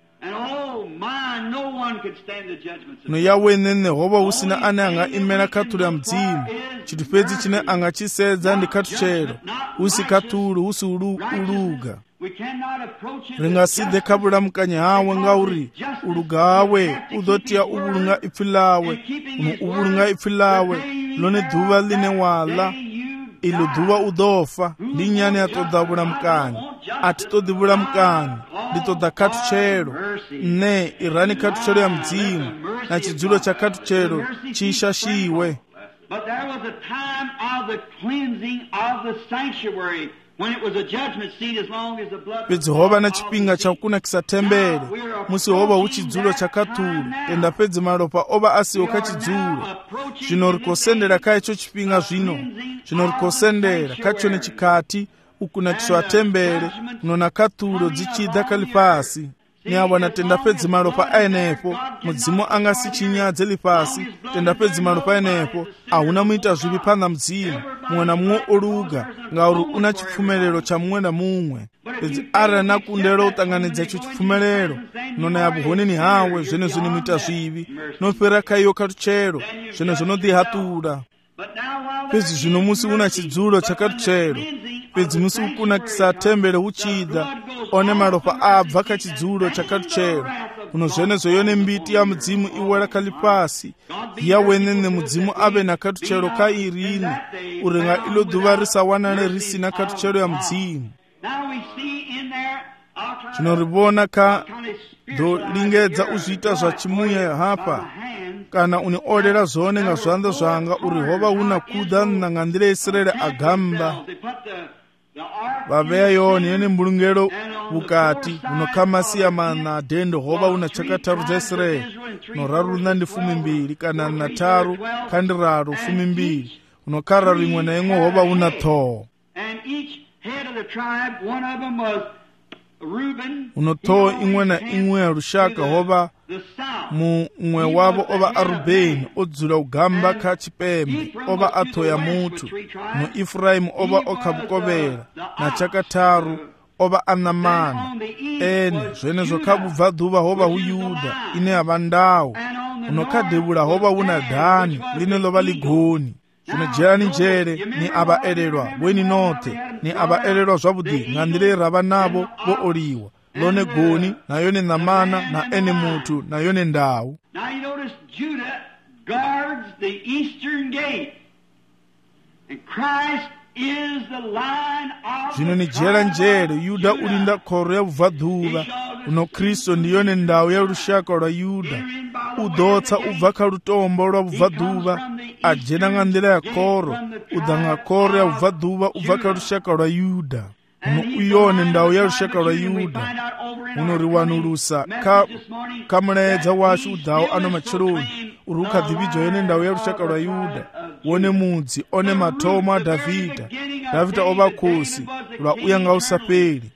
no yawenene hoba usina ane anga imena katulu ya mdzimu chitupedzi chine anga chisedza ndi katuchero usi katulu usi uluga ringasidhe kabula mukanye hawe ngauri uluga hawe udhotiya ubulunga ipfilawe uno ubulunga ipfilawe lone dhuva line wala ilo dhuva udofa linyane atoda bula mukanye atitodi bula mukanye litoda katuchero ne irani katuchero ya mdzimu na chidzulo cha katuchero chishashiwe. But there was a time of the cleansing of the sanctuary when it was a judgment seat as long as the blood pedzi hova na chipinga chakunakisa tembere musi hova uchidzulo chakatulu enda pedzi maropa ova asiwo kachidzulo zvino rikosendera kaicho chipinga zvino rikosendera kacho nechikati ukunakiswa tembere nona katulu dzichidha kali pasi niawana tenda pedzi maropa aenepo mudzimu angasi chinyadze lipasi tenda pedzi maropa aenepo ahuna muita zvivi pana mdzimu mumwe na mumwe oluga ngauri una chipfumerero cha mumwe na mumwe pedzi arana kundero utanganidza icho chipfumerero nona yabuhoneni hawe zvenezvo nimuita zvivi nopera kaiyo katuchero zvenezvo nodihatula pedzi zvino musi una chidzulo chakatuchero pedzi musi ukunakisa tembere uchida one maropa abva kachidzulo chakatuchero kuno zvenezvo yone mbiti ya mudzimu iwera kali pasi yawenene mudzimu ave na katuchero kairini urenga ilo dhuva risawanane risina katuchero ya mudzimu. Tinoribona ka ndolingedza uzviita zvachimuya hapa kana uniodera zvone nga zvanza zvanga uri hova una kuda nangandire Israeli agamba vaveya yoni yene mbulungero bukati unokamasiya mana dendo hova una chakataru za Israeli noraruna ndi 12 kana na 3 kandiraru 12 unokara rimwe na imwe hova una tho unoto imwe na imwe ya rushaka hova mumwe wavo ova Arubeni odzula ugamba ka chipembe ova atho ya mutu no Efraimu ova okhabukovera na chakataru ova Anamani ene zvenezvo kabubva dhuva hova huyuda ine yavandawo unokadhebula hova una Dhani line lova ligoni zvinojerani njere ni avaererwa weni note ni avaererwa zvabudi ngandire rava navo vooliwa lone goni nayone namana na ene mutu nayone ndau. Now you notice Judah guards the eastern gate and Christ is the line of zvino ni jera njere Yuda ulinda khoro ya bvadhuva uno Kristo ndiyone ndau ya rushaka rwa Yuda udotsa ubva kha lutombo rwa bvadhuva ajena nga ndira ya khoro udanga khoro ya bvadhuva ubva kha rushaka rwa Yuda uno uyone ndau ya rushaka rwa Yuda uno riwanulusa kamuledza washu udhawo ano machironi uri ukhadhividzwa yene ndau ya rushaka rwa Yuda wone mudzi one mathomo a Davhida ova khosi lwa uya nga usapeli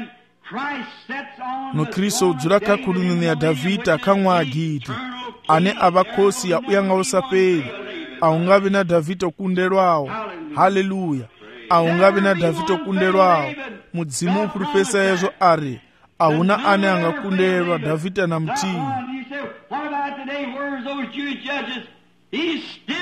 no Kristo udzula kakhulununi ya Davhida kamwagiti ane ava khosi ya uya nga usapeli aungavi na Davhida kundelwawo. Haleluya, aungavi na Davhida kundelwawo. Mudzimu upurupesa yezo ari auna ane angakundelwa Davhida na mtii.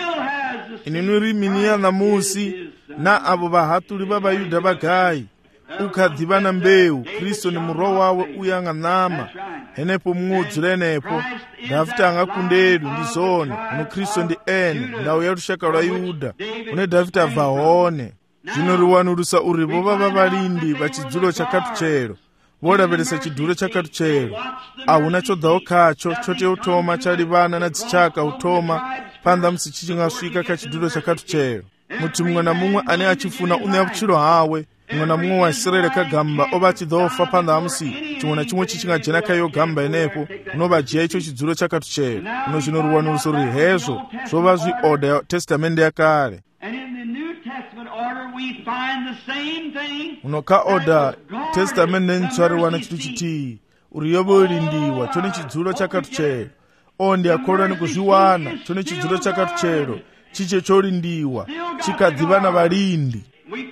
Inenuri minia na musi na abo bahatuli baba Yuda bagai ukhadhibana mbewu Kristo ni muro wawe uyang'anama henepo mmudzi lenepo Davide angakundedwe ndi zone uno Kristo ndi ene ndawu ya lushaka lwa Yuda une Davide avaone zvino riwanulusa uri vova vavalindi vachidzulo chakatuchero vodavheresa chidhulo chakatuchero ahuna chodzawo kacho chote utoma chali vana na dzichaka utoma panda musi chichingasvika kachidhulo chakatuchero muti mumwe na mumwe ane achifuna uneya kuchilo hawe mumwe na mumwe waisraeli kagamba ova achidzofa panda amusi chimwe na chimwe chichingajena kaiyo gamba inepo unovajiya icho chidzulo chakatuchero uno zvino riwanuluso riri hezvo zvova zviorda ya testamende yakare unoka oda testamende ntswa riwana chitu chitiyi uri yovo ilindiwa chone chidzulo chakatuchero onde akorwa nekuzviwana chone chidzulo chakatuchero chiche cholindiwa chikadhivana valindi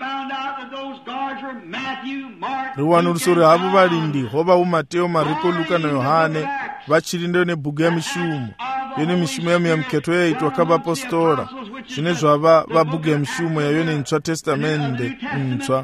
riwanuliso rihavo valindi hova umateo Mariko Luka na Yohane vachirinde nebhuku ya mishumo yone mishumo yamu ya mketo yaitwa kavapostora zvine zvava vabhuku ya mishumo yayone ntswa testamende ntswa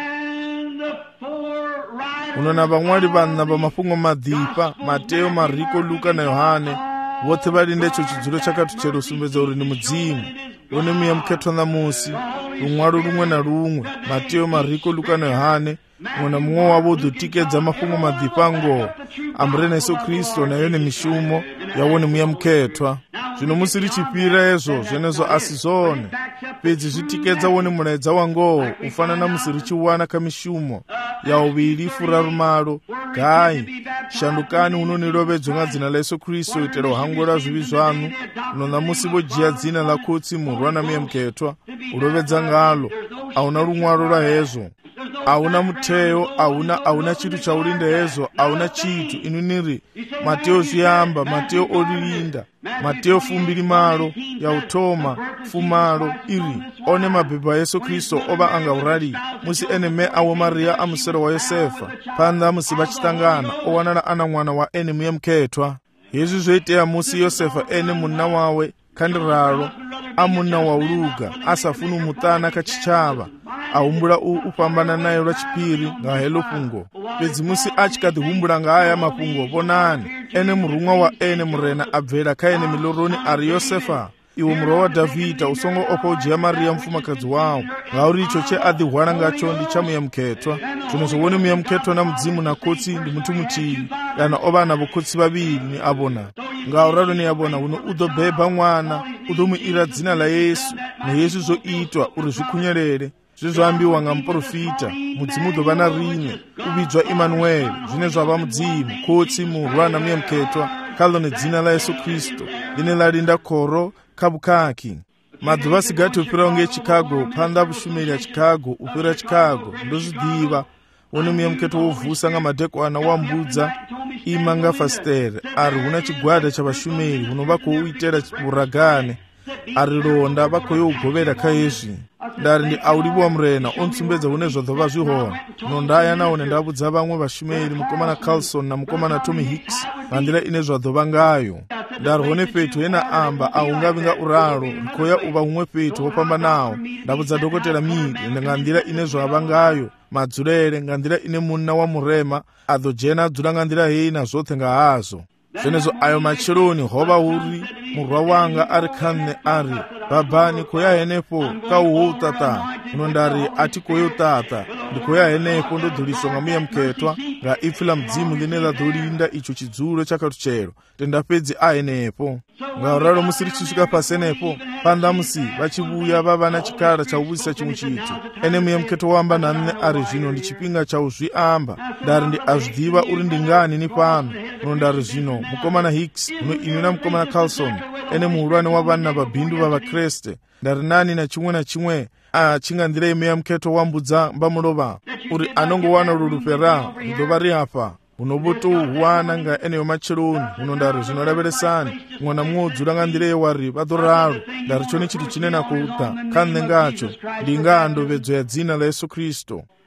unona vamwari vanna vamafungo madhipa Mateo, Mariko, Luka na Yohane vothe valinde icho chidzulo chakatuchero usumbedza uri ni mudzimu yone muya mketo namusi rumwaro rumwe na rumwe Mateo, Mariko, Luka na Yohane umwe na mumwe wavo udzotikedza mafungo madhipa ngoho amurena Yesu Kristo na yone mishumo yawone muya muketwa zvino musiri chipira ezvo zvenezo asi zone pedzi zvitikedza wone muraidza wangoho ufanana musiri chiwana kamishumo yauviri furaru malo gai shandukani unonirovedzwa ngadzina la Yesu Kristo itero hangora zvivi zvanu unona musi vojiya dzina la kutsi murwa na muya muketwa urovedza ngalo auna rumwaro rwa hezvo auna muteo auna chitu chaurinde hezvo auna chitu inuniri Mateo zviyamba Mateo oririnda Mateo fumbiri malo yautoma fumalo iri one mabhebha Yesu Kristo ova angaurari musi ene me awo Maria amusero wa Yosefa panda musi vachitangana owanana ana mwana wa ene muya muketwa Yesu zvoiteya musi Yosefa ene munna wawe kandiraro amunna wauluga asafuna umutana kachichava ahumbura upambana naye lwachipiri ngahelo pungo pedzi musi achikadhihumbura ngaya mapungo vonani ene murumwa wa ene murena abvera kaene miloroni ari Yosefa iwo murwa wa Dhavhidha usongo opa ujiya Maria mufumakazi wawo ngauri icho cheadhihwana ngacho ndi chamuya muketwa zvino zvowone muya muketwa na mudzimu na kotsi ndi muti mutiri dana ova navo kotsi vaviri ni avona ngauraro ni avona uno udobhebha mwana udomuira dzina la Yesu neyesu zoitwa uri zvikunyerere zvezvoambiwa ngamuprofita mudzimu udova na rimwe uvidzwa Emmanuel zvine zvava mudzimu kotsi murwa na muya muketwa kalo nedzina la Yesu Kristo ine larinda koro kabukaki madhuva sigati upira unge Chicago panda vushumiri ya Chicago upira Chicago ndozvidiva one muya muketwa wovhusa ngamadhekwana wambudza imanga fastere ari huna chigwada chavashumiri hunova kuuitera uragane ari ronda vakoyougovera kaizvi ndari ndi auribu wa murena ontsumbedza hune zvodhova zvihona nondaya naone ndavudza vamwe vashumeri mukomana Carlson na mukomana Tommy Hicks vandira ine zvodhova ngayo ndari hone petu yena amba aungavinga uraro nkoya uva humwe petu wopamba nawo ndavudza dhokotera Miri ndingandira ine zvava ngayo madzurere ngandira ine munna wa murema adhojena adzura ngandira hei nazvothe ngahazo zvenezo ayo machironi hova uri murwa wanga ari kanne ari babani koya henepo kauho utata unondari ati koya utata ndikoya henepo ndodhuliswa ngamuya muketwa ngaipfila mudzimu line ladholinda icho chidzulo chakatuchero tendapedzi ahenepo ngauraro musiri chisvika pasenepo panda musi vachivuya vava na chikara chauvudisa chimwe chitu ene muya muketwa wamba nanne ari zvino ndi chipinga chauzviamba ndari ndi azvidiva uri ndingani ni pano unondari zvino mukomana Hicks uno inu na mukomana Carlson ene muhulwane wa vanna vabhindu vavakreste ndari nani na chimwe achingandire muya muketwa wambudza mbamulova uri anongowana rurupera ndova riapa unovotohuwana nga ene yomachironi unondari zvinoraveresani mwana mwodzura ngandire wari vadoraro ndari chone chitu chinena kuuta kanne ngacho ndinga andovedzo ya dzina la Yesu Kristo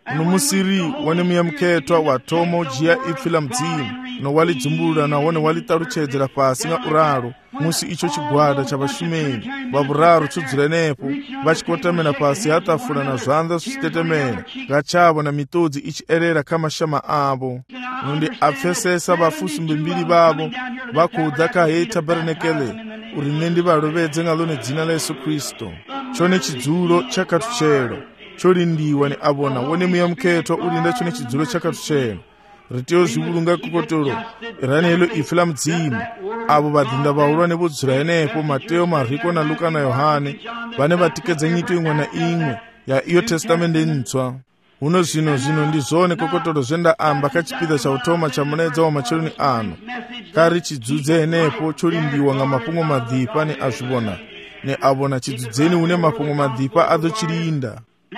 uno musiri wane muyamuketwa watoma ujiya ipfi la mdzimu no walidzimbulula nawone walitalutshedzera pasi nga uraro musi icho chigwada cha vashumeli vavuraru chodzulenepo vachikotamena pasi hatafula na zvanza zvichitetemera ngachavo na mitodzi ichierera kamashama avo nundi apfesesa vafusumbi mbiri vavo vakudza kahei tabernakelei uri nendi valovedze ngalo nedzina la Yesu Kristo chone chidzulo chakatuchero cholindiwa ni avona wone muyamuketwa ulinda chone chidzulo chakatuchero ritiyo zvivulunga kokotoro ranelo ifi la mdzimu avo vadhinda vaurwa nevodzura enepo Mateo, Mariko na Luka na Yohane vane vatikedza nyito imwe na imwe ya iyo testamende ntswa uno zvino ndi zvone kokotoro zvendaamba kachipidza chautoma chamunedza wa macheloni ano kari chidzudze enepo cholindiwa nga mapungo madhipa ni azvivona ne avona chidzudzeni une mapungo madhipa azochilinda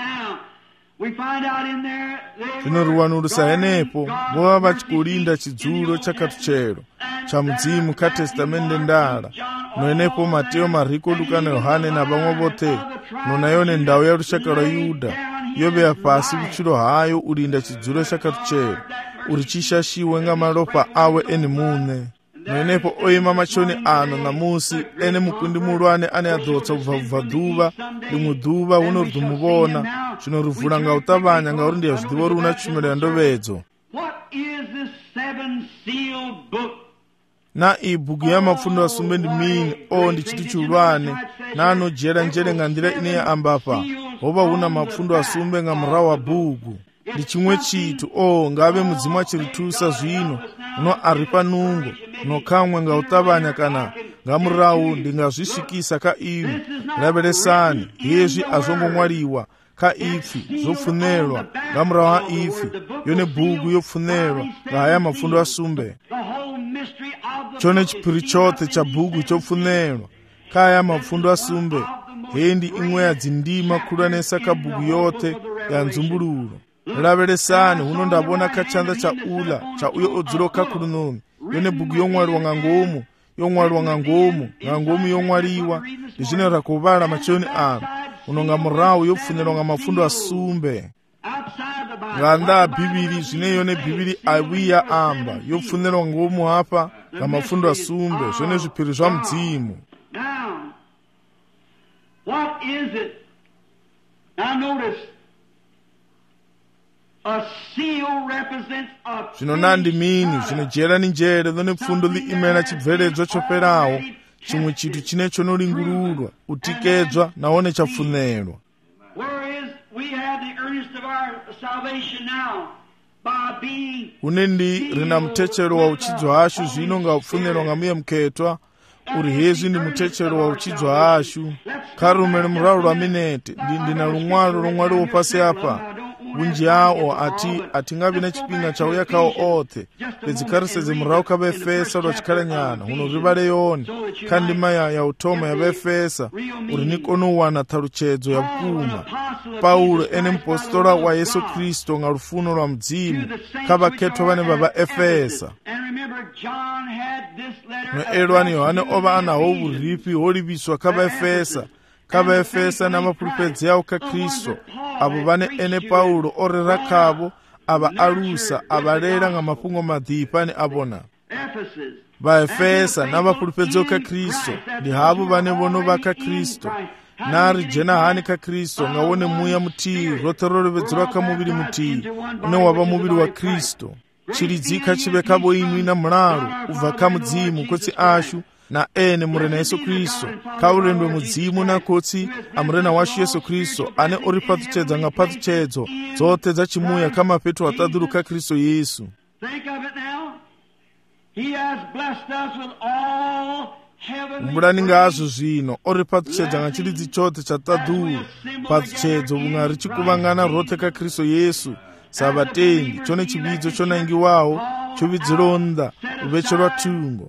zvinoriwanurusa enepo vova vachikulinda chidzulo chakatuchero cha mudzimu ka testamende ndala noenepo Mateo, Mariko, Luka na Yohane na vamwe vote nonayo nendau ya rushaka rwa Yuda yoveya pasi vuchiro hayo ulinda chidzulo chakatuchero uri chishashiwe nga malopa awe eni mune noenepo oima machoni ano na musi ene mukundi mulwane ane adhotsa kubva dhuva limwe dhuva uno ridumuvona zvino rivhula nga utavanya nga uri ndiya zvidivo runa tshumelo ya ndovedzo na ibhuku ya mafundo asumbe ndi mini ndi chiti chulwane na anojera njere nga ndira ine ya ambapa hova una mafundo asumbe nga murawo wa bhuku ndi chimwe chitu ngave mudzimu achiritusa zvino uno ari panungo nokamwe nga utavanya kana nga murawu ndingazvisvikisa ka iwe laveresani hezvi azongomwaliwa ka ipfi zopfunelwa nga murawu ha ipfi yone bhuku yopfunelwa nga haya mafundo asumbe chone chipiri chothe cha bhuku chopfunelwa ka haya mafundo asumbe hendi imwe ya dzindima khulanesa ka bhuku yothe ya nzumbululo laveresani uno ndavona kachanza cha ula cha uyo odziro kakhulunomi yone bhuku yomwaliwa nga ngomu yomwaliwa ndizvino rakuvala machoni ano uno nga murawu yopfunelwa nga mafundo asumbe nga ndaa bhibhiri zvine yone bhibhiri awiya amba yopfunelwa ngomu hapa nga mafundo asumbe zvone zvipiri zva mudzimu. Zvino nandi mini zvinojera ni njere dhone pfundo liimena chibveledzwa choperawo chimwe chitu chine chonolingululwa utikedzwa naone chapfunelwa une ndi rina mutechero wa uchidzo hashu zvino nga upfunelwa nga muye muketwa uri hezvi ndi mutechero wa uchidzo hashu karumele muraru lwa minete ndina lumwalo wopasi apa bunji yawo atingavi nechipinga chauya kawo othe ledzikariseze murawu kavaefesa lwachikhalanyana uno rivale yone khandima ya utoma ya vaefesa uri nikonowana thaluchedzo ya vukuma paulo ene mpostola wa Yesu Kristo nga lufuno lwa mdzimu kavakhethwa vane va vaefesa noelwani Yohane ova anawo vuripi holiviswa kavaefesa na mapulupedzi yawo ka Kristo avo vane ene Paulo orera kavo ava alusa avalera nga mapungo madhipa ni avona vaefesa na mapulupedzi ka Kristo ndi havo vane vono va ka Kristo nari jena hani ka Kristo nga wone muya mutii rothe rolovedzerwa ka muviri mutii une wava muviri wa Kristo chilidzika chive kavo inwi na mulalo ubva ka mudzimu kotsi ashu na ene murena Yesu Kristo kaulendwe mudzimu na kotsi amurena washu Yesu Kristo ane ori patuchedza nga patuchedzo dzothe dza chimuya kama petu atadhuru ka Kristo Yesu. Mbulani ngazo zvino ori patuchedza nga chilidzi chothe chatadhuru patuchedzo vungari chikuvangana rothe ka Kristo Yesu savatendi chone chividzo chonaingiwawo chovidzironda uvechelwa tungo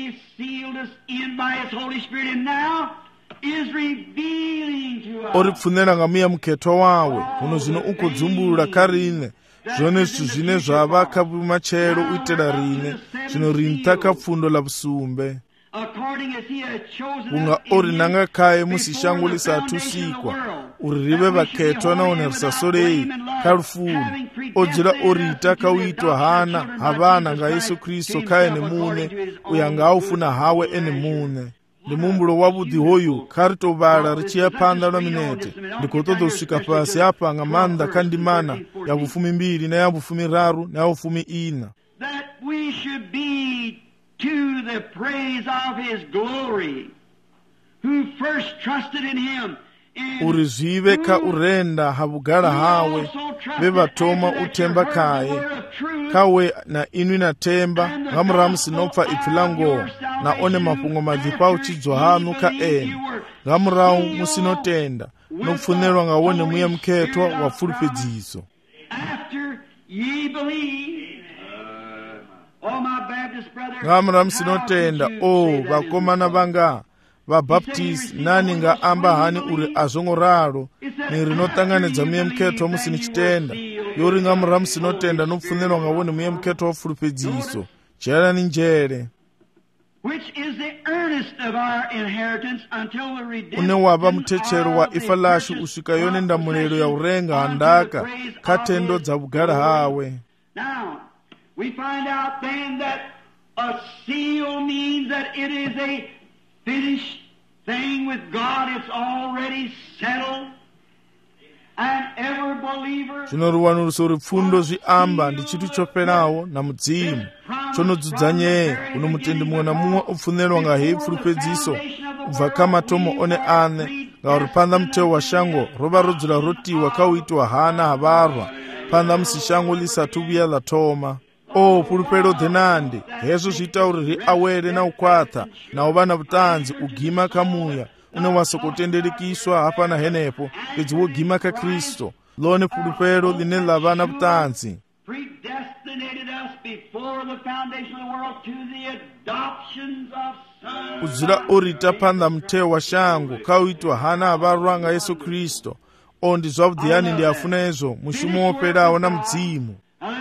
ori pfunera nga muya muketwa wawe uno zvino ukodzumbulula karine zvone zvine zvava kapumachero uitela rine zvino rinta kapfundo la vusumbe kunga ori nanga khaye musishango lisathusikwa uri rive vakhetwa naone risasoleyi kha lufuno odzira orita khawitwa hana havana nga Yesu Kristo kha ene mune uyanga aufuna hawe ene mune. Ndi mumbulo wavhuḓi hoyu kha ri tou vhala ri tshi ya phanḓa lwa minete ndi khou ṱoḓa u swika fhasi hapa nga maanḓa kha ndimana ya 12 na ya 13 na ya 14. That we should be to the praise of His glory, who first trusted in Him. Uri zvive kha urenda ha vhugala hawe ve vathoma u themba khaye khawe na inwi na themba nga murahu musi no pfa ipfi la ngoho na one mafhungo maḓipfa u tshidzwa hanu kha ene nga murahu musi no tenda no pfunelwa nga wone muya mukhethwa wa pfulufhedziso. Nga murahu musi no tenda vakomana vanga vabaptist nani nga amba hani uri azongo ralo ni ri no ṱanganedza muye mukhetho musi ni tshitenda yori nga murahu musi no tenda no pfunelwa nga wone muye mukhetho wa pfulufhedziso dzhelani njele une wava muthetshelo wa ifa lashu u swika yone ndamulelo ya u renga ha ndaka kha thendo dza vhugala hawe. We find out then that a seal means that it is a finished thing with God. It's already settled. And every believer zvinoruwanuruso rupfundo zviamba ndi chinthu choperawo na mudzimu chonodzudza kuno mutendi mumwe na mumwe upfunelwa nga hei pfulufhedziso ubva kha matomo one ane ngauri phanḓa muteo wa shango rova rodzula rotiwa kha u itwa hana ha varwa phanḓa musi shango lisathu vhuya ḽa thoma. Pfulufhelo dzenandi hezwo zwi ita uri ri awele na u khwaṱha na u vha na vhuṱanzi u gima kha muya une wa sokou tendelekiswa hafha na henefho fhedzi wo gima kha Kristo ḽone pfulufhelo ḽine ḽa vha na vhuṱanzi. U dzula o rita phanḓa muteo wa shango kha u itwa hana ha varwa nga Yesu Kristo ndi zwavhuḓi hani ndi a funa hezwo mushumo wo fhelaho na mudzimu.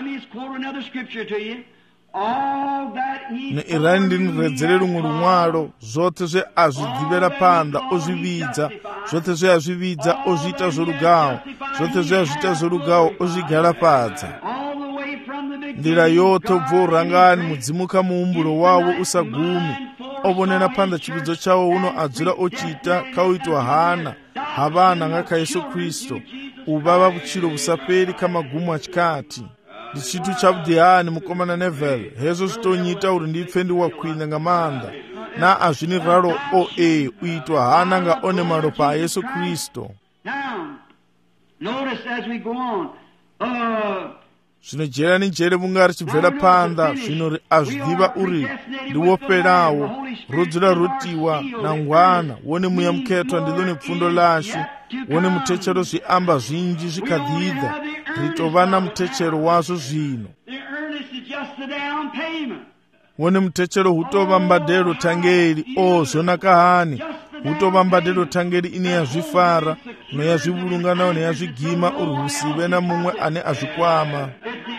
Ne irani ndi niredzere luṅwe luṅwalo zwoṱhe zwe a zwi ḓivhela phanḓa o zwi vhidza zwoṱhe zwe a zwi vhidza o zwi ita zwo lugaho zwoṱhe zwe a zwi ita zwo lugaho o zwi galafhadza. Nḓila yoṱhe u bva urangani mudzimu kha muhumbulo wawo u sa gumi o vhonela phanḓa tshivhidzo tshawo huno a dzula o tshita kha u itwa hana ha vhana nga kha Yesu Kristo u vha vha vhutshilo vhu sa fheli kha magumo a tshikhathi. Ndi tshithu tshavhuḓi hani mukomana Neville hezwo zwi tou nyita uri ndi pfe ndi wa khwine nga maanḓa na a zwini ralo u itwa hana nga one malofha a Yesu Kristo. Zwino dzhelani njele vhunga ri tshi bvela phanḓa zwino ri a zwi ḓivha uri ndi wo fhelaho ro dzula rotiwa na ngwana wone muya mukhethwa ndi ḽone pfundo lashu wone muthetshelo zwi amba zwinzhi zwi kha ḓiḓa ri tou vha na muthetshelo wazwo zwino. Wone muthetshelo hu tou vha mbadelo thangeli zwo naka hani hu tou vha mbadelo thangeli ine ya zwi fara no ya zwi vhulunga nahone ya zwi gima uri hu si vhe na muṅwe ane a zwi kwama.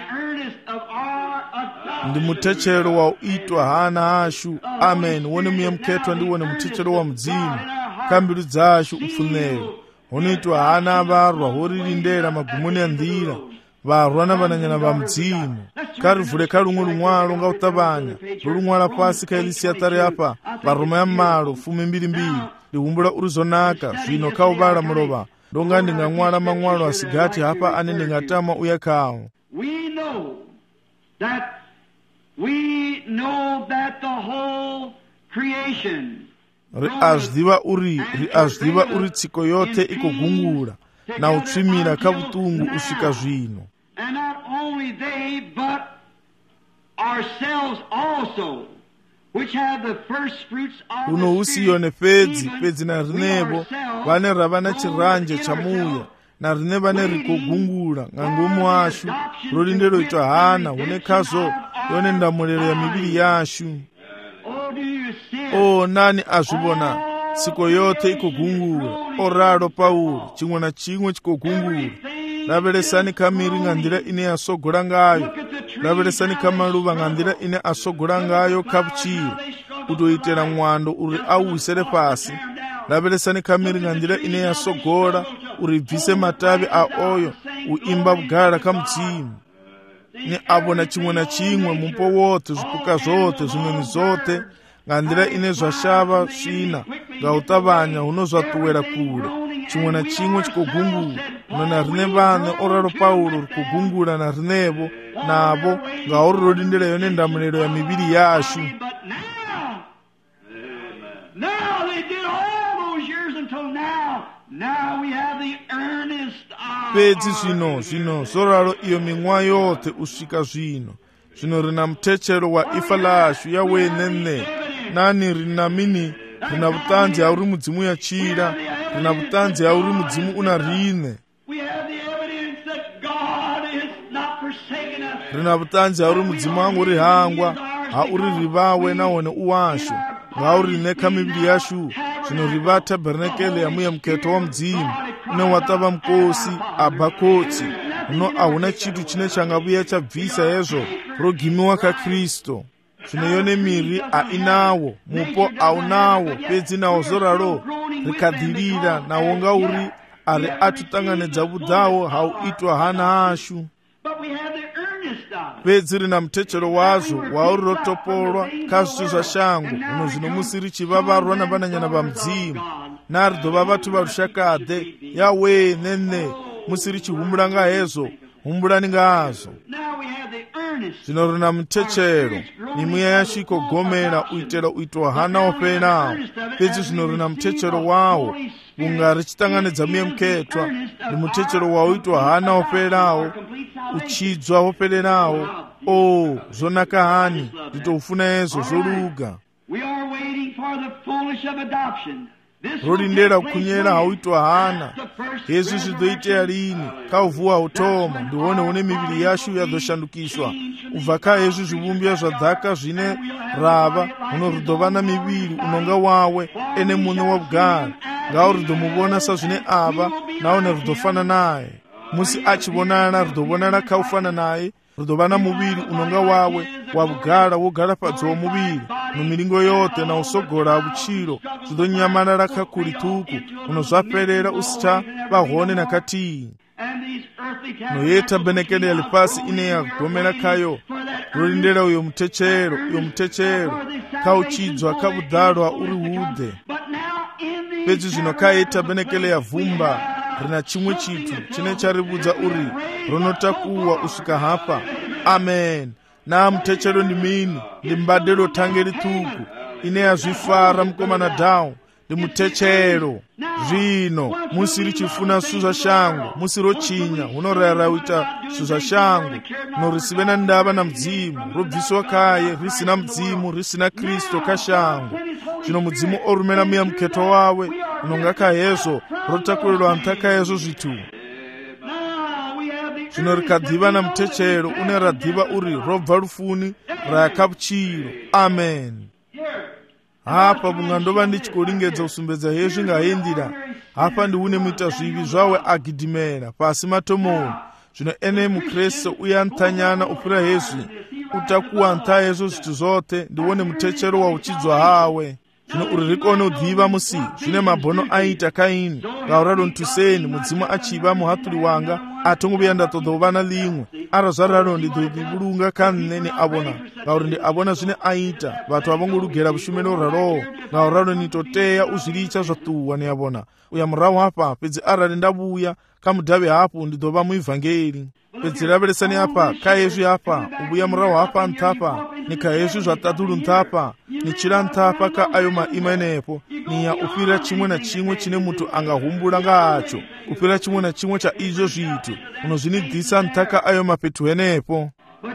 Ndi muthetshelo wa u itwa hana hashu amen wone muya mukhethwa ndi wone muthetshelo wa mudzimu kha mbilu dzashu u pfunelo hono itwa hana ha varwa ho ri lindela magumoni a nḓila varwa na vhananyana vha mudzimu. Kha ri vule kha luṅwe luṅwalo nga u ṱavhanya ro luṅwala fhasi kha Elisiatari hafha Varoma ya malo 12 ndi humbula uri zwo naka zwino kha u vhala mulovha ndo nga ndi nga ṅwala maṅwalo a sigathi hafha ane ndi nga tama u ya khao. We know that the whole creation ri a zwi ḓivha uri tsiko yoṱhe i khou gungula na u tswimila kha vhuṱungu u swika zwino. And not only they but ourselves also which have the first fruits of uno hu si yone fhedzi na rinevo vhane ra vha na tshiranje tsha muya na rine vhane ri khou gungula nga ngomu hashu ro lindela itwa hana hune khazwo yone ndamulelo ya mivhili yashu. Nani a zwi vhona tsiko yoṱhe i khou gungula o ralo Paulo tshiṅwe na tshiṅwe tshi khou gungula. Lavhelesani kha miri nga nḓila ine ya sogola ngayo lavhelesani kha maluvha nga nḓila ine a sogola ngayo kha vhutshilo utoitera mwando uri auwisere pasi. Lavelesani kamiri nga njira ine yasogola uri bvise matavi a oyo uimba bugala ka mdzimu. Ni abona chimwe na chimwe mumpo wote zvipuka zote zvinyoni zote nga njira ine zvashava svina nga utavanya hunozvatuwera kure. Chimwe na chimwe chikugungula nona rine vane oraro Paulo rikugungula na rinevo navo nga uri rodindira yone ndamulero ya miviri yashu. Now they did all those years until now. Now we have the earnest of pedzi zvino zoraro iyo mimwa yote usvika zvino rina mutechero wa ifa lashu yawenene nani rina mini rina vutanzi hauri mudzimu yachira rina vutanzi hauri mudzimu una rine. We have the evidence that God is not forsaken us. Rina vutanzi hauri mudzimu wangu uri hangwa hauri rivawe nawone uwashu ngauri neka miviri yashu zvino riva tabernekele yamuya muketo wa mdzimu une watava mukosi abhakotsi uno ahuna chitu chine changavuya chabvisa hezvo rogimiwa kaKristo. Zvino yone miri ainawo mupo aunawo pedzi nawo zoraro rikadhirira nawo ngauri ari atutanganedza budzawo hauitwa hana ashu. Pedzi rina mutechero wazvo wauri rotopolwa kazvitu zvashango uno zvino musiri chivavarwa navananyana vamdzimu naridova vatu varushakade yawe nene musiri chihumbulanga hezvo humbulani ngazo. Zvino rina mutechero nimweya yashikogomera uitera uitwa hana openawo. Pedzi zvino rina mutechero wawo unga richitanganidza muye muketwa ni mutechero wauitwa hana operawo uchidzwa opererawo. Zvonaka hani nditoufuna hezvo zvoruga. Rodindera kunyera hauitwa hana hezvi zvizoitea lini kauvuwa utoma ndione une miviri yashu yadoshandukiswa ubva kahezvi zvivumbia zvadzaka zvine rava uno rudova na miviri unonga wawe ene munwe wabugara ngauri rudomuvona sazvine ava naone rudofana naye. Musi achivonana rudovonana kaufana naye rudova na muviri unonga wawe wabugara wogara padzi womuviri nomiringo yote na usogora avuchiro zvidonyamanara kakurituku unozvaperera usicha vahone nakatii. Noye tabenekele yali pasi ine yakugomera kayo rodindera uyo mutechero kauchidzwa kabudharwa uri udhe. Pedzi zvino kaye tabenekele yavhumba rina chimwe chitu chine charibudza uri ronotakuwa usvika hapa. Amen. Na mutechero ndimini ndimbadelo tange rituku ine yazvifara mukomana dhawo ndimutechero. Zvino musiri chifuna suza shango musiro chinya unorara uita suza shango norisive na ndava na mdzimu robviswa kaye risina mdzimu risina Kristo kashango. Zvino mudzimu orumena muya muketo wawe unonga kahezvo rotakurirwa ntaka hezvo zvitu. Zvino rikadhiva na mutechero une radhiva uri robva rufuni rayakapuchiro. Amen. Hapa bungandova ndichikolingedza usumbedza hezvi ngahendira hapa ndiune muita zvivi zvawe agidhimera pasi matomoni. Zvino ene mukristu uye antanyana upira hezvi utakuwa nta hezvo zvitu zote ndione mutechero wauchidzwa hawe. Zvino uri rikone udhiva musi zvine mabhono aita Kaini ngaurado ntuseni mudzimu achiva muhaturi wanga atongobuya ndatodova na limwe arazvararo ndidovivulunga kanene abona ngauri ndi abona zvine aita vatu avongolugera vushumeno rarowo ngaurado nitoteya uzviricha zvatuwa neabona uya murahu hapa pedzi arali ndabuya kamudhavi hapo ndidova muivhangeri. Pedzi raveresani hapa kaezvi hapa ubuya murahu hapa ntapa nikaezvi zvatatulu ntapa nichira ntapa ka ayo maima enepo niya upira chimwe na chimwe chine mutu angahumbula ngacho upira chimwe na chimwe cha izvo zvitu unozvinidhisa ntaka ayo mapetu enepo.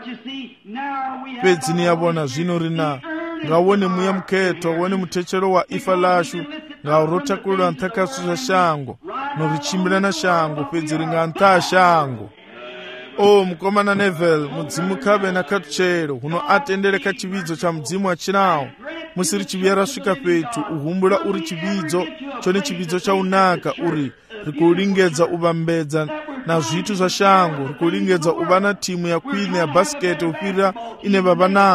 Pedzi niyabona zvino rina ngawone muya muketo wone mutechero wa ifa lashu ngaurotakulira ntaka suza shango norichimbira na shango pedzi ringa nta shango. Mukomana Neville mudzimu kave nakatuchero huno atendere kachividzo cha mudzimu achinawo musiri chiviya rasvika petu uhumbura uri chividzo chone chividzo chaunaka uri rikulingedza uvambedza na zvitu zvashango rikulingedza uva na timu yakwine ya basiketi upirira ine baba nayo.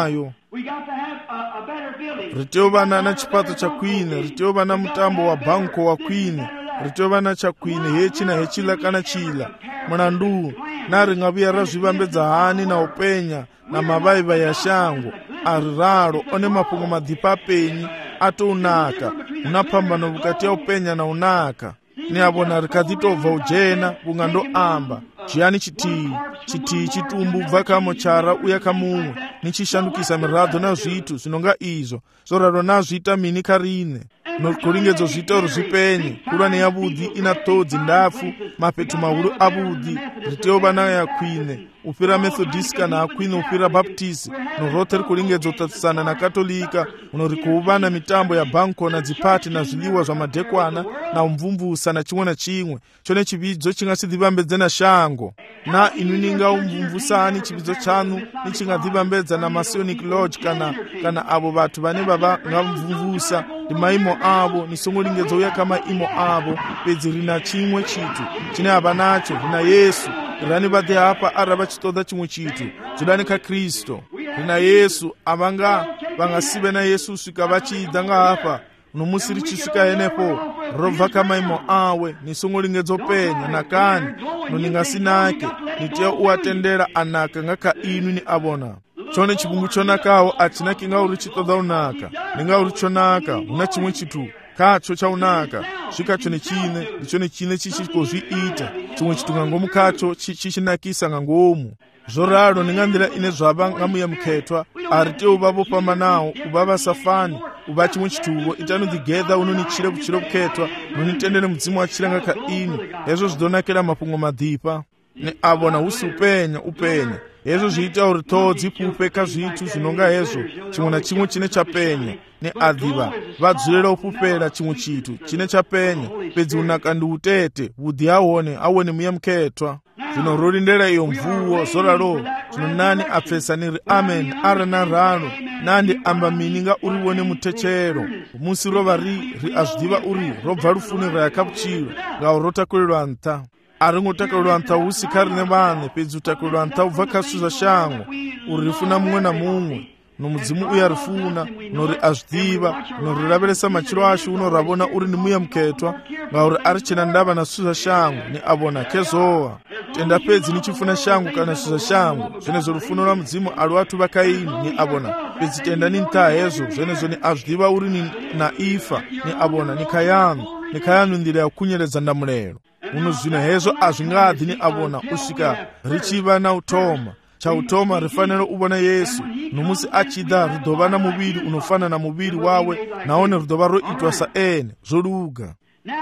ritova na chipato cha kwine, ritova na mutambo wa banko wa kwine, ritova na cha kwine hechi na hechila kana chila mwanandu nari ngavuya ra zvivambedza hani na upenya na mavaiva ya shango ari raro one mapungo madhipa penyi atounaka una phambano vukati ya upenya na unaka ni avona rikatitobva ujena vungando amba chiyani chitihi chitumbu bva kamo chara uya kamumwe nichishandukisa miradzo na zvitu zvinonga izvo zoraro nazviita mini karine nokuringedzo zvitauro zvipenye kurwa neyavudhi ina todzi ndafu mapetu mahuru avudhi riteva nayo yakwine upira methodist kana akwine upira baptist norothe rikuringedzo tatisana na katolika unorikuuva na mitambo ya banko na dzipati na zviliwa zvamadhekwana na umvumvusa na chimwe na chimwe chone chividzo chingasidhivambedze na shango na inu ningaumvumvusani chividzo chanu nichingadhivambedza na masonic lodge kana avo vatu vane vava ngamvumvusa ndi maimo avo nisongoringedzo uya kamaimo avo pedzi rina chimwe chitu chine ava nacho rina Yesu rani vati hapa ara vachitoda chimwe chitu zvidani kaKristo rina Yesu avanga vangasive na Yesu svika vachidza nga hapa nomusi richisvika henepo robva kamaimo awe nisongoringedzo penya nakani noningasinake nitiya uatendera anaka ngaka inu ni avona chone chivungu chonakawo achina kinga uri chitoda unaka ninga uri chonaka una chimwe chitu kacho chaunaka svikacho nechine ndicho nechine chichikozviita chimwe chitu ngangomu kacho chichinakisa ngangomu zvoraro ningandira ine zvava ngamuya mukhetwa arite uvavo pamba nawo uvava safani uva chimwe chituvo itanodhigedha unonichire kuchiro kukhetwa unonitendere mudzimu wachira ngaka inu hezvo zvidonakira mapungo madhipa ne avona usi upenya hezvo zviita uri todzi pupe kazvitu zvinonga hezvo chimwe na chimwe chine chapenya ne adhiva vadzurera upupera chimwe chitu chine chapenya pedzi unaka ndi utete vudhi aone muya mukhetwa zvinororindera iyo mvuwo zoraro zvino nani apfesaniri amen ari na rano nandi amba mininga uriwone mutechero musi rova ri azvidiva uri robva rufunira yakapuchiro ngao rotakurirwa nta aringotakurirwa nta usikari nevane pedzi utakurirwa nta ubva kasuza shango uri rifuna mumwe na mumwe nomudzimu uya rifuna nori azvidiva noriravesa machiro asho unoravona uri ni muya mukhetwa ngauri ari chena ndava na suza shango ni avona kezowa tenda pedzi nichifuna shango kana suza shango zvenezo rufuno rwa mudzimu ari watu vakaini ni avona pedzi tenda ni nta hezvo zvenezo ni azvidiva uri ni na ifa ni avona nikayanu ndira yakunyeredza ndamulero uno zvino hezvo azvingadhi ni avona usvika richiva na utoma chautoma rifanira uvona Yesu nomusi achida ridova na muviri unofana na muviri wawe naone ridova roitwa saene zvoruga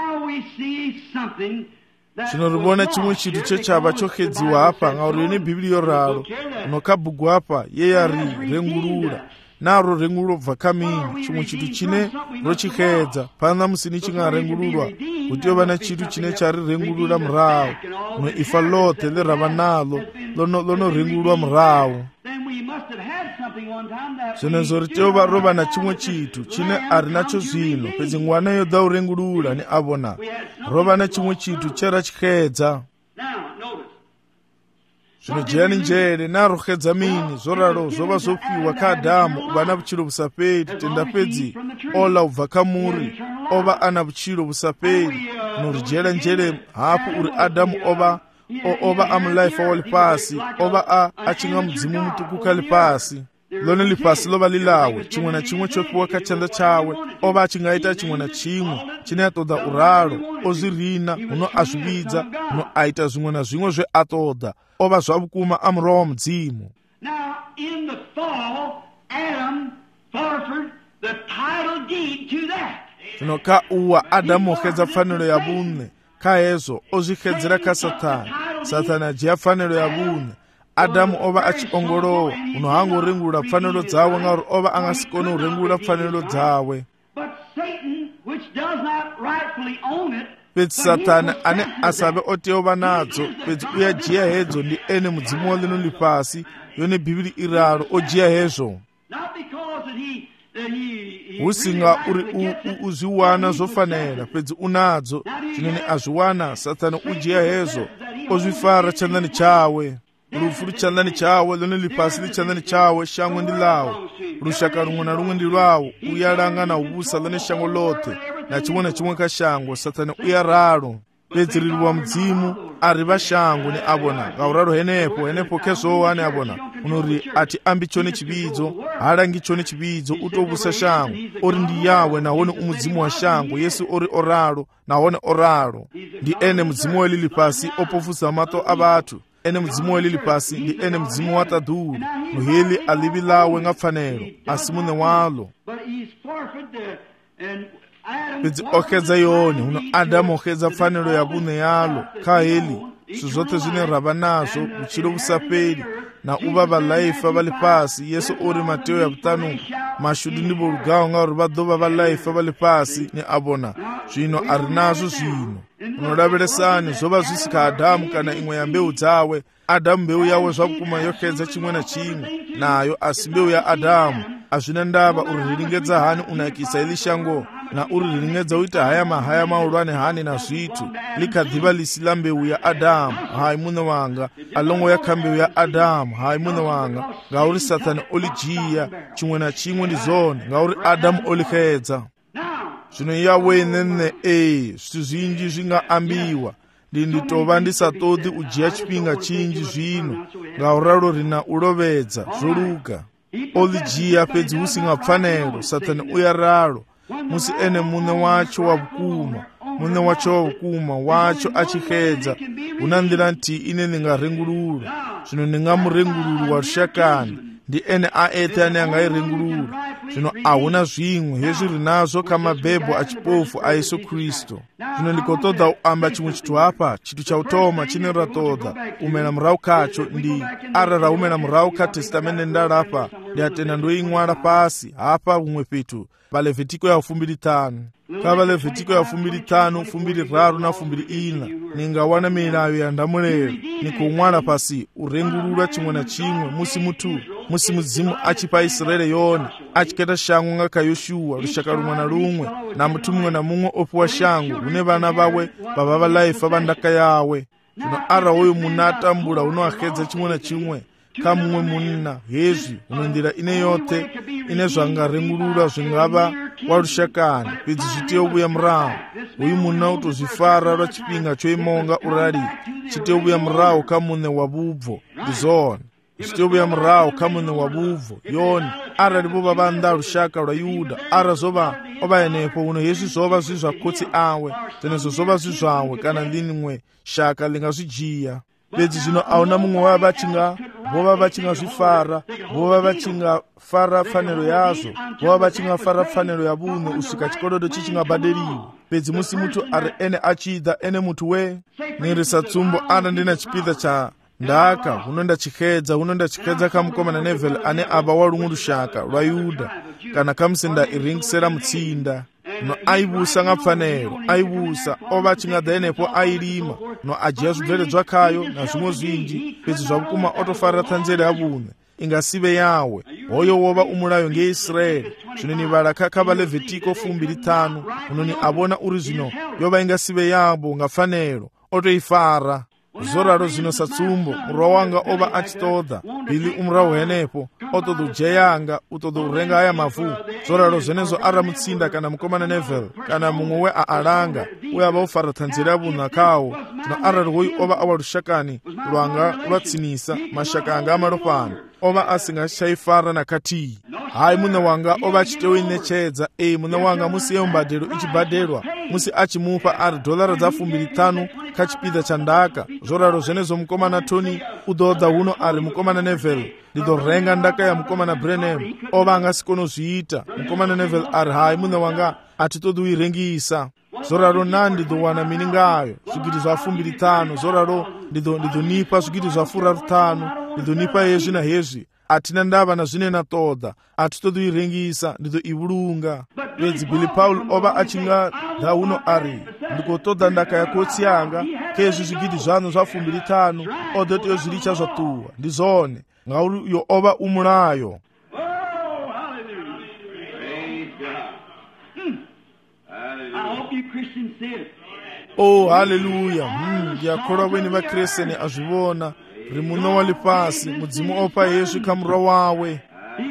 zvinorivona chimwe chitu chechava chokedziwa apa ngauri ne bhibhiri yoraro unokabhugwa apa yeyari rengurura naro rengururo bva kamini chimwe chitu chine rochikedza pana musini chingarengururwa kuti yova na chitu chine chari rengurura murawo no ifa lothe lerava nalo lonorengururwa murawo zvenezo riteva rova na chimwe chitu chine ari nacho zvino pedzi ngwana yodha urengurura ni avona rova na chimwe chitu cherachikedza zvinojeyani njere narokedza mini zoraro zvova zopiwa kaadhamu vana vuchiro vusaperi tenda pedzi ola ubva kamuri ova ana vuchiro vusaperi norijera njere hapo uri adhamu ova amulaifa wali pasi ova achinga mudzimu mutukuka lipasi lone lipasi lova lilawe chimwe na chimwe chopiwa kachanza chawe ova achingaita chimwe na chimwe chine atoda uraro ozvirina uno azvividza uno aita zvimwe na zvimwe zveatoda ova zvavukuma amurova mudzimu. Now in the fall Adam forfeited the title deed to that. Zvino kauwa Adamu okedza faniro ya vune kahezvo ozvikedzera kasatani ajiya faniro ya vune Adamu ova achiongorova unohangorengurura pfaniro dzawe ngauri ova angasikone kurengurura pfaniro dzawe. But Satan, which does not rightfully own it, pedzi satani ane asave oteova nadzo pedzi uyajiya hedzo ndi ene mudzimu walinoli pasi yone bhibhiri iraro ojiya hezvo usinga uri uzviwana zvofanira pedzi unadzo chinene azviwana satani ujiya hezvo ozvifara chandani chawe. lufu lichandani chawe, lone lipasi lichandani chawe, shango ndi lawo, lushaka lumwe na lumwe ndi lwawo, uyalanga na ubusa lone shango lote, na chimwe na chimwe ka shango, Satani uyaralo. Pedzi liliwa mdzimu ari vashango ni abona ngauraro henepo kezowa ni abona unori ati ambi chone chibidzo halangi chone chibidzo utobusa shango ori ndi yawe naone umudzimu wa shango Yesu ori oralo naone oralo ndi ene mudzimu welili pasi opofusa mato abatu ene mudzimu welili pasi ndi ene mudzimu wa tadulu muhili alibilawe ngapfanelo asimune walo pedzi okedza yoni uno Adamu okedza pfanelo yabune yalo kha heli suzote zine rava nazo kuchilo busapeli na ubaba laifa bali pasi Yesu ori Mateo ya butanu mashudu ndi bulugawo nga uri badova ba laifa bali pasi ni abona zwino ari nazo zwino unolabelesani zoba zwisika Adamu kana imwe ya mbeu dzawe Adamu mbeu yawe zwakuma yokedza chimwe na chimwe nayo asi mbeu ya Adamu azvina ndava uriringedza hani unakisa ilishango na uriringedza uita haya maulwane hani na zvitu likadhiva lisila mbeu ya Adamu hai mune wanga alongo ya kambeu ya Adamu hai mune wanga ngauri Satani olijiya chimwe na chimwe ndi zone ngauri Adamu olikedza zvino yawe nene zvitu zvinji zvingaambiwa nditova ndisatodi ujiya chipinga chinji zvino ngauralo rina ulovedza zvoluka olijiya pedzi usingapfanelo Satani uyaralo musi ene mune wacho wacho achikedza unandira nti ine ningarengulula zvino ningamurengululu wa rushakani ndi ene aete ane angairengulula zvino ahuna zvimwe hezvi rinazvo kamabhebho achipofu a Yesu Kristu zvino ndikotoda uamba chimwe chitu apa chitu chautoma chine ratoda umena murau kacho ndi arara umena murau ka testamende ndalapa ndi atena ndoimwala pasi hapa umwe pitu Valevitiko ya 25 ka Valevitiko ya 25 24 na 24 ningawana milayo ya ndamulelo nikumwala pasi urengulula chimwe na chimwe musi mudzimu achipa Israeli yone achiketa shango ngaka Yoshua rushaka rumwe na rumwe na mutu mumwe na mumwe opuwa shango une vana vawe baba valaifa vandaka yawe zvino ara uyu munatambula unoakedza chimwe na chimwe kamumwe munna hezvi unondira ine yote ine zvangarengulula zvingava warushakani pedzi zvitiye ubuya murawo uyu munna utozvifara rwa chipinga choimonga urari chitiye ubuya murawo kamune wabubvo ndizona zvitiye ubuya murawo kamune wabubvo yoni arali vo vavanda rushaka rwa Yuda ara zova ovaenepo uno hezvi zova zvi zvakotsi awe zenezo zova zvi zvawe kana ndinimwe shaka lingazvijiya pedzi zvino auna mumwe vova vachingazvifara vova vachingafara pfanelo yazvo vova vachingafara pfanelo yavune usvika chikolodo chichingabhadheriwa pedzi musi mutu ari ene achida ene mutu nirisa tsumbo ana ndina chipidha cha ndaka unondachikedza kamukomana Neville ane aba walumwe rushaka rwa Yuda kana kamusinda iringisera mutsinda no aibusa ngapfanelo aibusa ova chingadza enepo ailima no ajiya zvibveledzwa kayo na zvimwe zvinji pedzi zvakukuma otofarira tanzere yavune ingasive yawe hoyo wova umulayo ngeIsraeli zvino ni valaka kaValevitiko 25 unoni avona uri zvino yova ingasive yavo ngapfanelo otoifara zoraro zvino satsumbo murwa wanga ova achitoda bili umurawo henepo otodujeyanga utodurenga aya mavu zoraro zvenezo ara mutsinda kana mukomana Neville kana mumwe we aalanga uyava ufara tanzira yavunha kawo zvino arari hoyu ova awa rushakani rwanga rwatsinisa mashaka anga amarofano ova asingachaifara nakatiyi hai mune wanga ova achitoinechedza mune wanga musi yeumbadhero ichibhadherwa musi achimupa ari $25 kachipidha chandaka zoraro zvenezo mukomana Tony udodha huno ari mukomana Neville ndidorenga ndaka ya mukomana Branham ova angasikonozviita mukomana Neville ari hai mune wanga atitoduirengisa zoraro ndidowana mini ngayo zvigidi zva 25 zoraro ndidonipa zvigidi zva 45 ndidonipa hezvi na hezvi atina ndava na zvine natoda atitoduirengisa ndidoivulunga pedzi Billy Paul ova achingadha uno ari ndikotoda ndaka yakotsi yanga kezvi zvigidi zvano zva 25 odotiyo zviricha zvatuwa ndizone ngauri uyo ova umulayo. Oh haleluya. Ndiyakholwa weni vakristeni azvivona rimuno wali pasi mudzimu opa Yesu kamura wawe.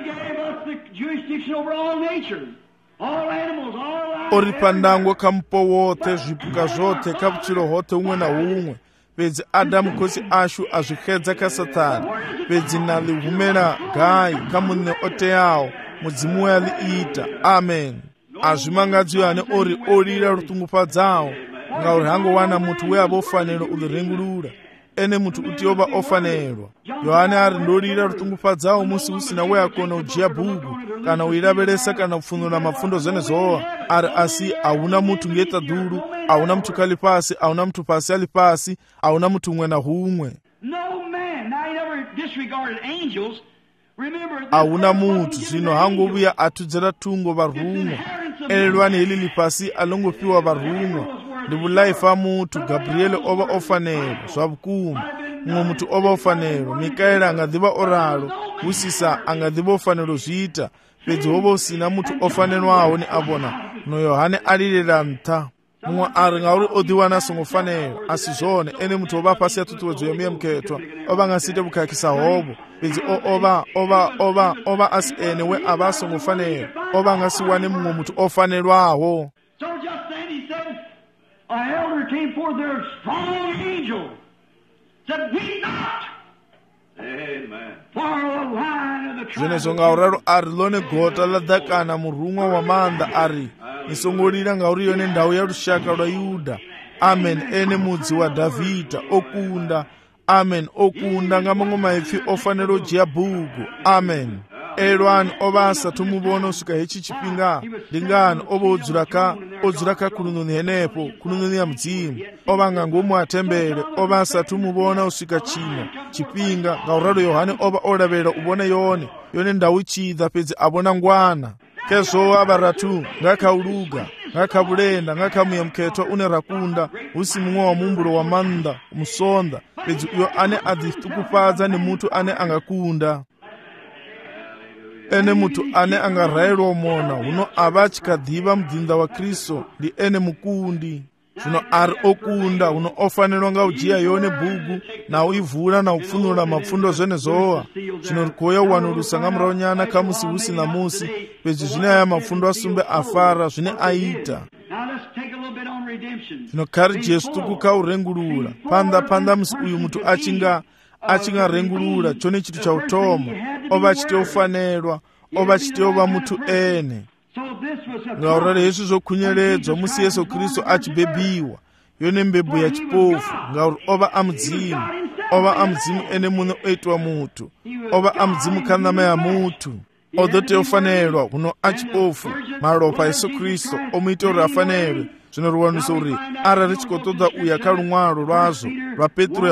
Oripandangwa kampo wote zvipuka zvote kapuchiro hote umwe na umwe pedzi Adamu kosi ashu azvikedza kaSatani pedzi nalihumera gai kamune oteyawo mudzimu waliita. Amen. Azvimangadziwa ane ori orira rutungupadzawo ngauri hangowana mutu weabofaniro ulirengurura ene mutu utioba ofanirwa. Yohane ari ndorira rutungupadzawo musi usina weakona ujiya bhuku kana uiraberesa kana kufunura mafundo zene zowa ari asi hauna mutu ngeta duru, hauna mutu kali pasi, hauna mutu pasi ali pasi, hauna mutu umwe na humwe. Hauna mutu zvino hangovuya atudzera tungo varumwa elelwani hili lipasi alongopiwa varumwa ndivulaifa mutu Gabriele ova ofanero zvavukuma mumwe mutu ova ofanero Mikaeli angadhiva oralo usisa angadhiva ofanero zviita pedzi hova usina mutu ofanelwawo neavona no Yohane alirera nta mumwe ari ngauri odiwana songofanero asi zvone ene mutu ova pasi yatutuwedzo yomuyemuketwa ova ngasite vukakisa hovo pedzi ova asi ene we ava songofanero ova ngasiwane mumwe mutu ofanelwawo. A elder came forth there, a strong angel, said, "Weep not." Amen. For the line of the tribe. Zvenezo ngauraro ari lone gota ladhakana murumwa wamanda ari isongorira ngauri yone ndau yarushaka rwaYudha. Amen. Ene mudzi waDhavhidha okunda. Amen. Okunda ngamamwe maipfi ofanero jiya bhuku. Amen. Elwani ova asati muvona usvika hechi chipinga ndingani ova odzuraka kunununi henepo kunununi ya mudzimu ova ngangomwe atembere ova asati muvona usvika chino chipinga ngauraro Yohane ova olavera uvona yone ndau chidza pedzi avona ngwana kezvo avaratu ngakauluga ngakavulenda ngakamuyemuketwa une rakunda usi mumwe wa mumburo wa manda musonda pedzi uyo ane adzitukupadza nemutu ane angakunda. Ene mutu ane angarayirwa mona uno ava achikadhiva mudzinza wa Kristu ndi ene mukundi zvino ari okunda uno ofanirwa ngaujiya yone bhuku nauivhura naupfunura mapfundo zvene zowa zvino rikoya uwanurusa ngamuraunyana kamusi usi na musi pedzi zvine aya mapfundo asumbe afara zvine aita. Zvino kari Jesu tukukaurengurura panda musi uyu mutu achingarengurura chone chitu chautoma ova chiteofanelwa ova chiteova mutu ene ngaurare Yesu zokunyeredzwa musi Yesu Kristu achibhebiwa yone mbebvu yachipofu ngauri ova amudzimu ene muno oitwa mutu ova amudzimu kanama ya mutu odhoteofanelwa uno achipofu maropa Yesu Kristu omuita uri afanelwe zvino ruwaniso uri ara richikotoda uya akalumwaro rwazvo rwaPetro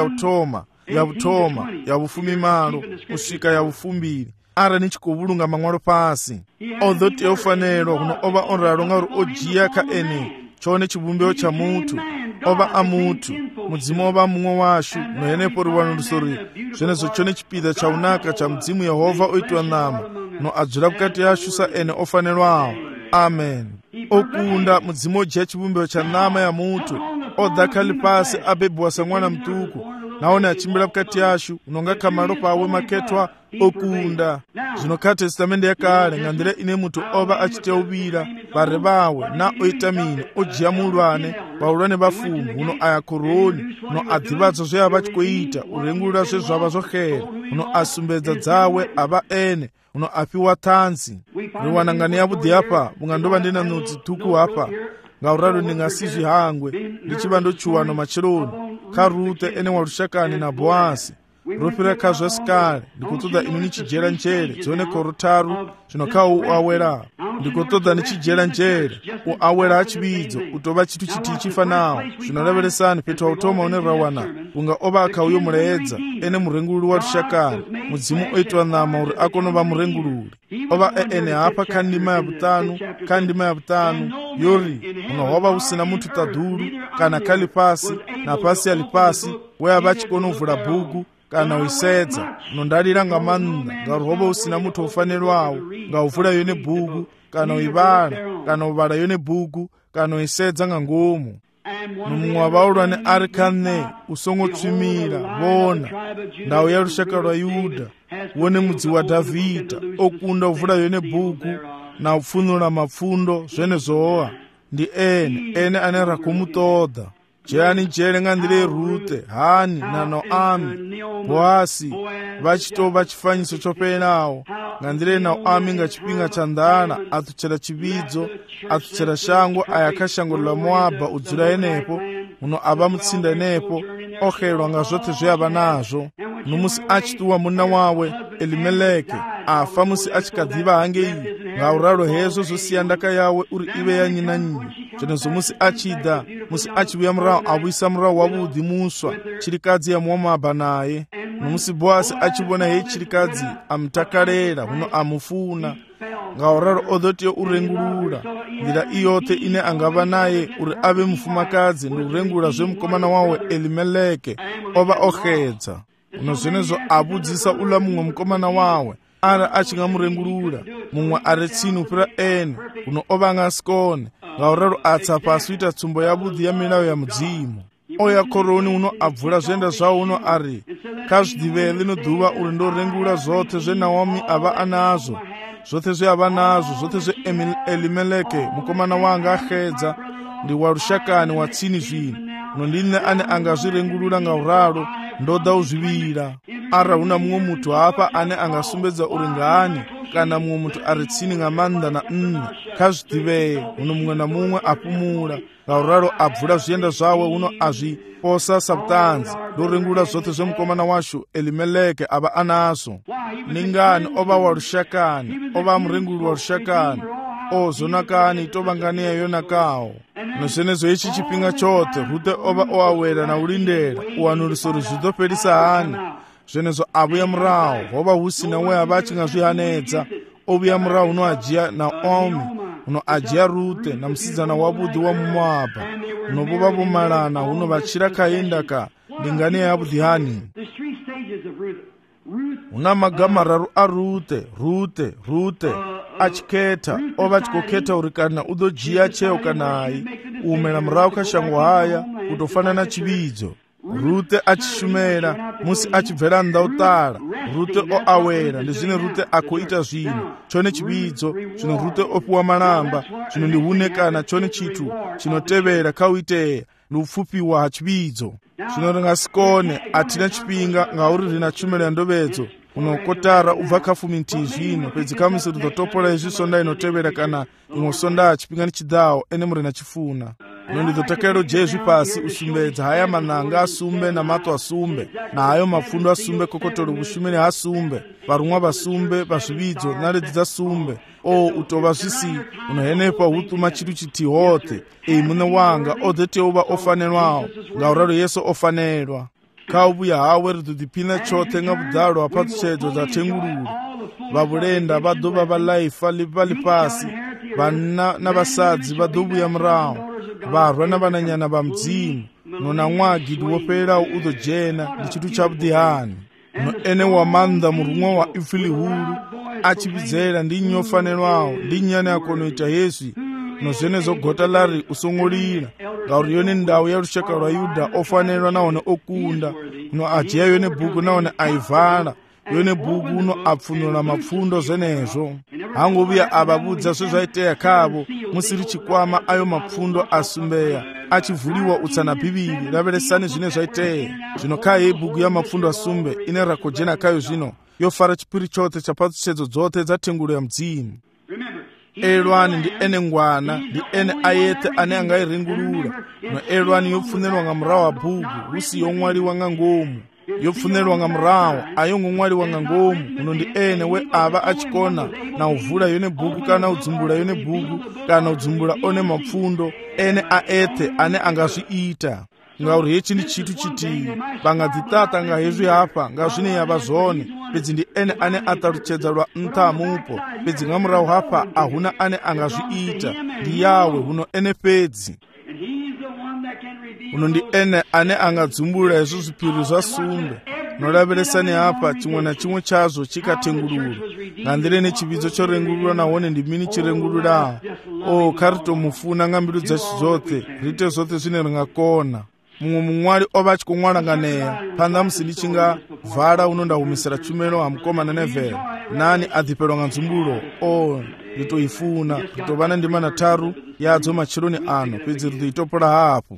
yavutoma yavufumi malo kusvika yavufumbiri ara nichikovulunga mamwaro pasi odhoti ofanelwa kuno ova onraro ngauri ojiya kaene chone chivumbeo cha mutu ova amutu mudzimu ova mumwe washu nohenepo ruwanuriso riri zvenezo chone chipidha chaunaka cha mudzimu Yehovha oitwa nama no adzura kukati yashu saene ofanelwawo. Amen. Okunda mudzimu ojiya chivumbeo cha nama ya mutu odhakali pasi abebwa samwana mtuku naone achimbira mukati yashu unonga kamaro pawe maketwa okunda. Zvino ka testamende yakale ngandire ine mutu ova achiteuvira vari vawe na oita mini ojiya mulwane vaulwane vafumu uno aya koroni uno adhivadzo zveava chikoita urengurira zvezvava zvokhera uno asumbedza dzawe ava ene uno apiwa tanzi riwanangani yavudhi apa vungandova ndina nutsi tuku hapa ngauraro ndingasizvi hangwe ndichiva ndochuwano macheloni karute ene warushakani na Boasi ropira kazvasikare ndikutoda inu nichijera njere dzione korutaru zvinokau uawera ndikutoda nichijera njere uawera achividzo utova chitu chiti chifanawo zvinoreveresani petwa utoma une rawana unga ova akauyo mureedza ene murengururi warushakani mudzimu oitwa nama uri akonova murengururi ova ene hapa kandima ya vutanu yori unohova usina mutu tadhuru kana kali pasi na pasi ali pasi weava achikonovhura bhuku kana uisedza unondarira ngamanda ngaruhova usina mutu ofanelwawo ngauvhura yone bhuku kana uivala kana uvala yone bhuku kana uisedza ngangomu nomumwe wa vaulwane ari kane usongo tsvimira vona ndau ya rushaka rwa Yuda wone mudzi wa Dhavhidha okunda uvhura yone bhuku na upfunura mapfundo zvenezowa ndi ene ane rakumutoda jeyani jere nga ndire Rute Hani na Naomi Boasi vachitova chifanyiso chopenawo nga ndire Naomi nga chipinga cha ndala atuchera chividzo atuchera shango ayakashangolwa Moaba udzula enepo uno aba mutsinda enepo okhelwa nga zothe zveava nazvo nomusi achituwa muna wawe Elimeleke afa musi achikadhiva hange iyi ngauralo hezo zosiya ndaka yawe uri ive yanyinanyi zvenezo musi achida musi achiuya murao avuyisa murao wavudhi muswa chirikadzi ya Moabha naye nomusi Boasi achivona hei chirikadzi amutakarera uno amufuna ngauralo odhotiyo urengulula ndira iyothe ine angava naye uri ave mufumakadzi ndiurengulula zvemukomana wawe Elimeleke ova okhedza uno zvenezo abudzisa ula mumwe mukomana wawe ara achingamurengulula mumwe ari tsini upira ene uno ova ngasikone ngauralo atsa pasi uita tsumbo yavudhi ya milayo ya mudzimu oya koroni uno abvula zvienda zvawo uno ari kazvidivele lino dhuva uri ndorengulula zothe zveNaomi ava anazvo zothe zveava nazvo zothe zveElimeleke mukomana wanga akhedza ndi wa rushakani wa tsini zvino uno ndine ane angazvirengulula ngauralo ndoda uzvivira ara huna mumwe mutu apa ane angasumbedza uri ngani kana mumwe mutu ari tsini nga manda na nne kazvidiveye uno mumwe na mumwe apumula ngauralo abvula zvienda zvawe uno azviposa sabutanzi ndorengulula zothe zvemukomana washu Elimeleke ava anazvo ningani ova wa rushakani ova murengululi wa rushakani ozonakani tovanganiya yonakawo nozvenezo ichi chipinga chothe Rute ova oawera na ulindera uwanuliso ruzvitopelisa hani zvenezo avuya murao hova husina we ava achingazvihanedza ovuya murao uno ajiya Naomi uno ajiya Rute na musidzana wavudhi wa Moabha uno vova vomalana uno vachira kaendaka ndinganiya yavudhi hani una magamararu a Rute achiketa ova chikoketa uri kana udojiya cheo kanayi umela murao kashango haya kutofanana chividzo Rute achishumera musi achibvera ndautala Rute oawera ndizvine Rute akoita zvino chone chividzo zvino Rute opiwa malamba zvino ndihunekana chone chitu chinotevera kauiteya ndiupfupiwa hachividzo zvino ringasikone hatina chipinga ngauri rina chumela ndovedzo unokotara ubva kafumiti zvino pedzi kamisi rizotopola izvisonda inotevera kana imosonda chipinga nichidawo ene murina chifuna uno ndidzotakero jezvi pasi usumbedza haya mananga asumbe na mato asumbe na hayo mapfundo asumbe kokotori ushumeni hasumbe varumwa vasumbe vazvividzo naredzi dzasumbe utova zvisi unohenepa hutuma chitu chiti hothe mune wanga odzeteuva ofanelwawo ngauralo Yesu ofanelwa kauvuya hawe ridudipina chothe nga vudzalo hapatsedzo dzatengululu vavulenda vadova valaifa vali pasi vana na vasadzi vadovuya murao varwa na vananyana va mudzimu nona mwagidi wopelelawo udojena ndi chitu chavudhi hani no ene wa manda murumwa wa ifili hulu achividzera ndi nyofanelwawo ndi nyane akonoita Yesu no zvenezo gota lari usongolira ngauri yone ndau ya rushaka rwa Yuda ofanelwa naone okunda no ajiya yone bhuku naone aivhala yone bhuku uno apfunula mapfundo zvenezvo hangovuya avavudza zvezvaiteya kavo musiri chikwama ayo mapfundo asumbeya achivhuliwa utsana bhibhiri raveresani zvine zvaiteya zvino kaye bhuku ya mapfundo asumbe ine rakojena kayo zvino yofara chipiri chothe chapatsedzo dzothe dzatengulo ya mudzimu elwani ndi ene ngwana ndi ene ayete ane angairingulula no elwani yopfunelwa nga murao wa bhuku husi yomwaliwa nga ngomu yopfunelwa nga murao ayongomwaliwa nga ngomu uno ndi ene we ava achikona na uvula yone bhuku kana udzumbula yone bhuku kana udzumbula one mapfundo ene aete ane angazviita ngauri hechi ndi chitu chiti vangadzitata nga hezvi hapa nga zvine yava zvone pedzi ndi ene ane ataluchedza lwa ntha mupo pedzi nga murao hapa ahuna ane angazviita ndi yawe uno ene pedzi uno ndi ene ane angadzumbula hezvo zvipiri zvasumbe nolaveresani apa chimwe na chimwe chazo chikatengulula ngandileni chividzo chorengulula nahone ndi mini chirengulula. O khari tomufuna nga mbilu dzaci zothe rite zothe zwine ringakona. Mumwe mumwali ova achikung'walanganeya phanḓa musi ndi chinga vala uno ndahumisira tshumelo ha mukoma na nevela nani adhipelwa nga ndzumbulo. O nditoifuna ritovana ndima na tharu yadzo matshiloni ano fhedzi ritoitopola hapo.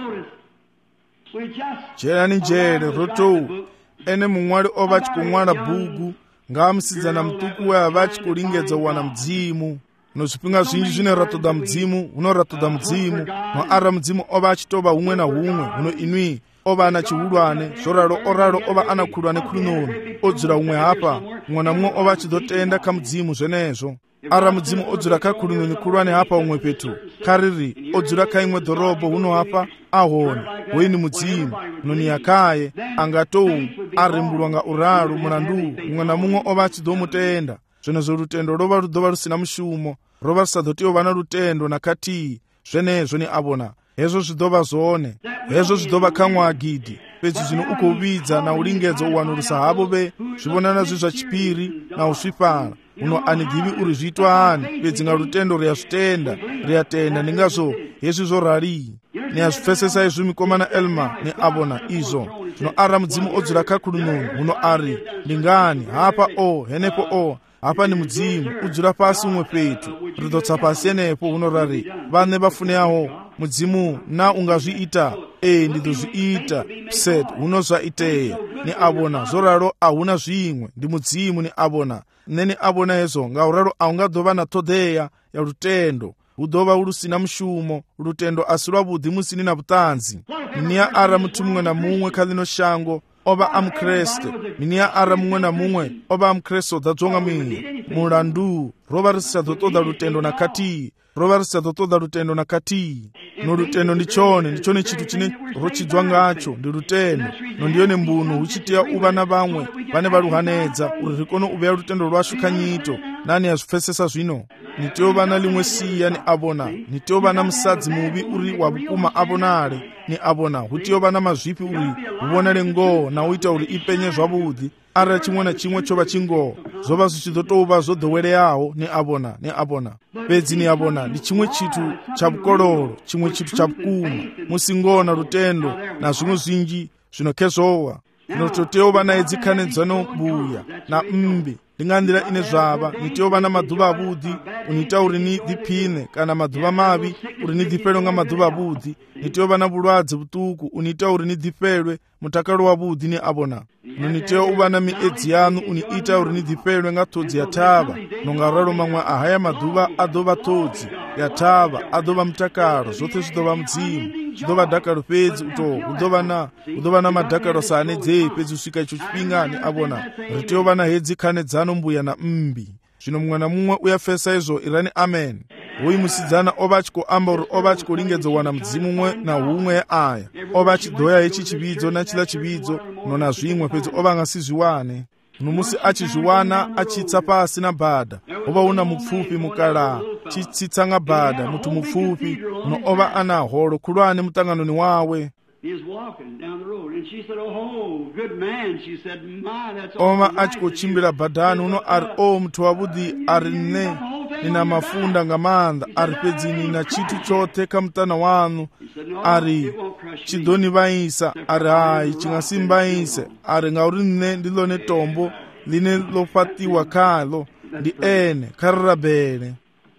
Jerani njere rotou ene mumwali ova achikung'wala bhuku nga musidzana mutuku we ava achikulingedza uwana mudzimu. Nozvipinga zvinji zvine ratoda mudzimu unoratoda mudzimu mwaara mudzimu ova achitova humwe na humwe huno inwi ova ana chihulwane zvoraro oraro ova ana khulwane khulunoni odzura humwe hapa mumwe na mumwe ova achidotenda kha mudzimu zvenezvo. Ara mudzimu odzura kha khulunoni khulwane hapa humwe petu khariri odzura kha imwe dhorobho huno hapa ahoni hoini mudzimu noni yakaye angatou arimbulwa nga uralo mulandu mumwe na mumwe ova achidomutenda. Zvenezvo lutendo rova rudova rusina mushumo rova rusadzotiwa na lutendo nakati zvenezvo ni avona hezvo zvidova zvone hezvo zvidova kamwe agidhi pedzi zvino ukovidza na ulingedzo uwanurusa havo ve zvivonana zvezva chipiri na usvipara uno anidhivi uri zviitwa ani pedzi nga lutendo riyazvitenda riyatenda ndingazvo hezvi zvorari niyazvipfesesa izvi mikomana elma ni avona izvo zvino ara mudzimu odzura kakhulunoni uno ari ndingani hapa o henepo o apa ni mudzimu udzura pasi umwe petu ridotsa pasi enepo unorari vane vafuneyaho mudzimu na ungazviita ndidozviita pset unozvaiteya ni avona zvoraro ahuna zvimwe ndi mudzimu ni avona neni avona hezvo ngauraro aungadova na todheya ya lutendo hudova urusina mushumo lutendo asi lwavudhi musini na vutanzi. Miniya ara muti mumwe na mumwe khalino shango ova amukreste miniya ara mumwe na mumwe ova amukreste odadzonga mwini mulandu rova risadzotoda lutendo nakati rova risadzotoda lutendo nakati. No lutendo ndichone chinthu chine rochidzwa ngacho ndi lutendo nondiyone mbunu huchitiya uva na vamwe vane valuhanedza uri rikono uveya lutendo lwashu khanyito nani yazvipfesesa zvino nitiyova na limwe siya ni avona nitiyova na musadzi muvi uri wavukuma avonale ni avona hutiyova na mazvipi uri huvonale ngoho na uita uri ipenye zvavudhi ara chimwe na chimwe chova chingoho zvova zvichidotova zvodhowereyaho ni avona pedzi ni avona ndi chimwe chinthu cha vukololo chimwe chinthu cha vukuma musingona lutendo na zvimwe zvinji zvinokezvowa nototeyova na edzikhanedzano buya na mbi ndingandira ine zvava nitiyova na madhuva avudhi unita uri ni dhiphine kana madhuva mavi uri ni dhipelwe nga madhuva avudhi nitiyova na vulwadze vutuku unita uri ni dhipelwe mutakalo wavudhi ni avona noniteya uva na miedzi yanu uniita uri ni dhipelwe nga thodzi ya thava nongaralo mamwe ahaya madhuva adova thodzi ya thava adova mutakalo zothe zvidova mudzimu zvidova dhakalo pedzi uto udova na madhakalo saanedzei pedzi usvika icho chipinga ni avona ritiyova na hedzi khanedzano mbuya na mbi zvino mumwe na mumwe uyafesa izvo irani amen. Hoyi musidzana ova achikoamba uri ova achikolingedza uwana mudzimu umwe na humwe aya ova achidhoya ichi chividzo na chila chividzo nona zvimwe pedzi ova angasizviwane nomusi achizviwana achitsa pasi na bhadha ova una mupfupi mukala chitsitsanga bhadha mutu mupfupi no ova ana holo khulwane mutanganoni wawe. He was walking down the road, and she said, "Oh, good man." She said, "My, that's all." Oma achikochimbira bhadhani uno ari muthu wavudhi ari nina mafunda nga manda ari pedzini na chitu chote kamutana wanu ari chidonivaisa ari hayi chingasimbaise ari ngauri nne ndilone tombo line lofatiwa khalo ndi ene kharirabele.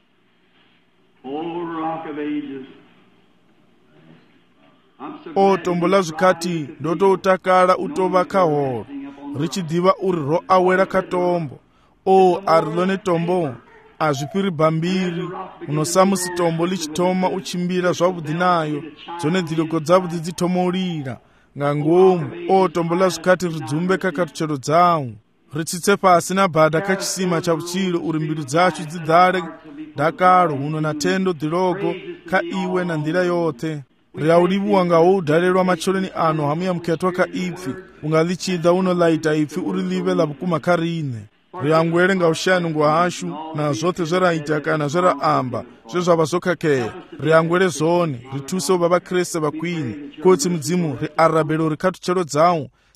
Oh, Rock of Ages. O tombo la zvikati ndotoutakala utova kahoro richidhiva uri ro awera katombo o ari lone tombo azvipiri bhambiri unosamusi tombo lichitoma uchimbira zvavudhi nayo dzone dzirego dzavudhi dzitomolira ngangomu o tombo la zvikati ridzumbe kakatuchero dzawo ritsitse pasi na bhadha kachisima chavuchiro uri mbiru dzacho dzidzare dhakalo huno na tendo dhirogo ka iwe na ndira yothe riyaulivuwa ngawo udhalelwa macholeni ano hamu ya mketwa ka ipfi ungalichidha unolaita ipfi uri live la vukuma karine riyangwele nga ushanu ngwa hashu na zote zveraita kana zveraamba zvezvava zokhakeya riyangwele zone rituse ubaba kreste vakwini kotsi mudzimu riarabelo rikatuchelo dzawo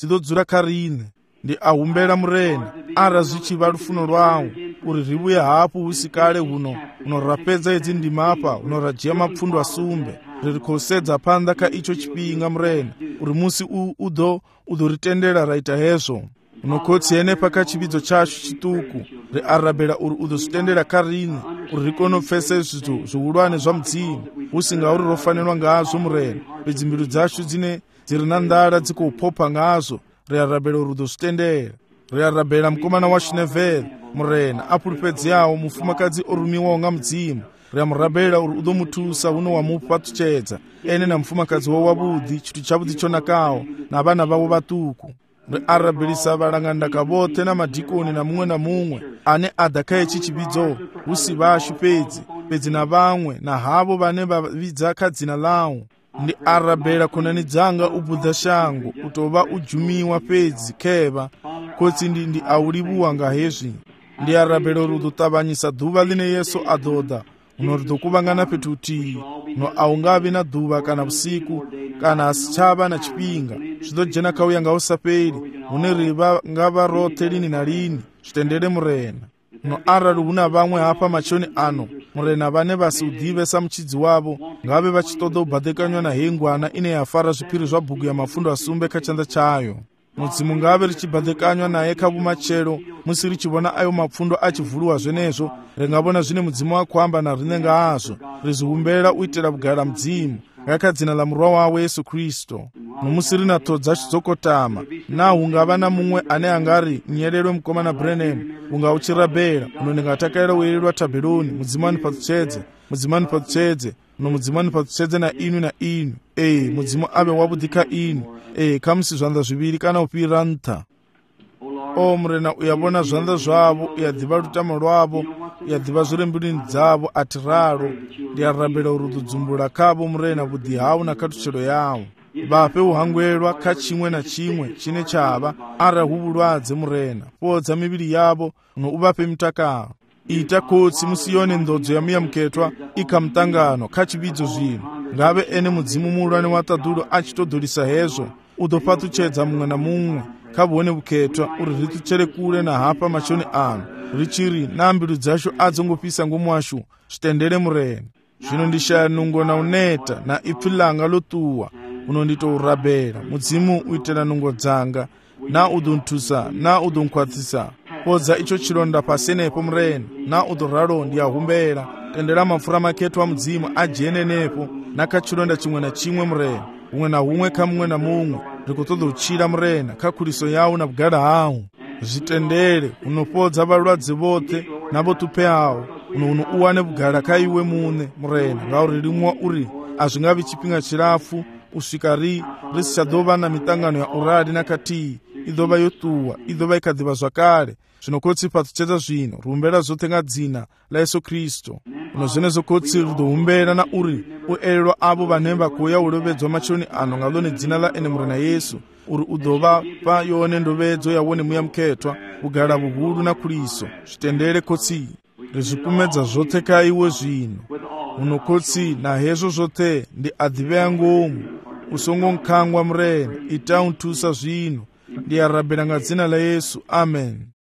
dzidodzula kha riṋe. Ndi a humbela murena ara zwi tshi vha lufuno lwawo uri ri vhuye hafhu hu si kale huno ra fhedza hedzi ndima hafha huno ra dzhia mapfundu a sumbe ri khou sedza phanḓa kha itsho tshifhinga murena uri musi u ḓo ri tendela ra ita hezwo. Uno khotsi henefha kha tshivhidzo tshashu tshiṱuku ri arabela uri u ḓo zwi tendela kha riṋe uri ri kone u pfesa zwithu zwihulwane zwa mudzimu hu si ngauri ro fanelwa ngazwo murena, fhedzi mbilu dzashu dzine dzi ri na nḓala dzi khou phopha ngazwo ri arabela uri u ḓo zwi tendela. Ri arabela mukomana wa Shinevele murena a pfulufhedzeaho, mufumakadzi o rumiwaho nga mudzimu. Ri a murabela uri u ḓo muthusa huno wa mufha ṱutshedza ene na mufumakadzi wawe wavhuḓi, tshithu tshavhuḓi tsho nakaho na vhana vhawo vhaṱuku. Ri arabelisa vhalangandaka vhoṱhe na madikoni na muṅwe ane a ḓa kha hetshi tshivhidzo, hu si vhashu fhedzi na vhaṅwe na havho vhane vha vhidza kha dzina ḽawo. Ndi arabela khonani dzanga u buḓa shango, u tou vha u dzhumiwa fhedzi khevha. Khotsi ndi a u livhuwa nga hezwi. Ndi arabela uri u ḓo ṱavhanyisa ḓuvha ḽine Yesu a ḓo ḓa, uno ri ḓo kuvhangana fhethu huthihi, no a hu nga vhi na ḓuvha kana vhusiku kana ha si tshavha na tshifhinga. Zwi ḓo dzhena kha u ya nga u sa fheli hune ri nga vha roṱhe lini na lini. Zwitendele murena. No arali hu na vhaṅwe hafha matshoni ano murena vhane vha si u ḓivhe sa mutshidzi wavho, nga vhe vha tshi ṱoḓa u baḓekanywa na hei ngwana ine ya fara zwiphiri zwa bugu ya mafundo a sumbe kha tshanḓa tshayo. Mudzimu nga vhe ri tshi baḓekanywa naye kha vhumatshelo, musi ri tshi vhona ayo mapfundo a tshi vuliwa zwenezwo, ri nga vhona zwine mudzimu a khou amba na riṋe nga hazwo. Ri zwi humbela u itela vhugala mudzimu nga kha dzina ḽa murwa wawe Yesu Kristo. No musi ri na ṱhoho dzashu dzo kotama, na hu nga vha na muṅwe ane a nga ri nyelelwe mukomana Branham, hu nga u tshi rabela, uno ndi nga takalela u yelelwa thabeloni. Mudzimu ani phaṱutshedze, mudzimu ani phaṱutshedze, no mudzimu ani phaṱutshedze na inu na inu. Mudzimu avhe wavhuḓi kha inu. Kha musi zwanḓa zwivhili kana u fhira nṱha. O murena, u ya vhona zwanḓa zwavho, u ya ḓivha lutamo lwavho, u ya ḓivha zwi re mbiluni dzavho. A thi ralo, ndi a rabela uri u ḓo dzumbula khavho murena vhuḓi hau na khathutshelo yavho. Vhafhe u hangwelwa kha tshiṅwe na tshiṅwe tshine tsha vha, arali hu vhulwadze murena, fhodza mivhili yavho no u vhafhe mutakalo. Ita khotsi musi yone nḓodzo ya muyamukhethwa i kha muṱangano kha tshivhidzo zwino, nga vhe ene mudzimu muhulwane wa ṱaḓulo a tshi ṱoḓolisa hezwo, u ḓo fhaṱutshedza muṅwe na muṅwe kha vhone vhukhethwa uri ri ṱutshele kule na hafha matshoni ano, ri tshi ri na mbilu dzashu a dzo ngo fhisa ngomu ashu. Zwitendele murena. Zwino ndi shaya nungo na u neta na ipfi langa ḽo ṱuwa, uno ndi tou rabela mudzimu u itela nungo dzanga, na u ḓo nthusa na u ḓo nkhwaṱhisa. Fhodza itsho tshilonda fhasi henefho murena, na u ḓo ralo ndi a humbela. Tendela mapfura makhetho a mudzimu a dzhene henefho na kha tshilonda tshiṅwe na tshiṅwe murena, huṅwe na huṅwe kha muṅwe na muṅwe. Ri khou ṱoḓa u tshila murena kha khuliso yau na vhugala hau. Zwitendele uno fhodza vhalwadze vhoṱhe na vho ṱupheaho, uno u wane vhugala kha iwe muṋe murena, ngauri liṅwa uri a zwi nga vhi tshifhinga tshilapfu u swika ri si tsha ḓo vha na miṱangano ya urali na khathihi. I ḓo vha yo ṱuwa, i ḓo vha i kha ḓivha zwakale. Zwino khotsi phaṱutshedza zwino, ri humbela zwoṱhe nga dzina ḽa Yesu Kristo. Uno zwenezwo khotsi ri ḓo humbela na uri u elelwa avho vhane vha khou ya u lovhedzwa matshoni ano nga ḽone dzina ḽa ene murena Yesu, uri u ḓo vha fha yone ndovedzo ya wone muyamukhethwa, vhugala vhuhulu na khuliso. Zwitendele khotsi. Ri zwipumedza zwoṱhe kha iwe zwino. Uno khotsi na hezwo zwoṱhe ndi a ḓivhea ngomu. U songo nkhangwa murena, ita u nthusa zwino. Ndi a rabela nga dzina ḽa Yesu. Amen.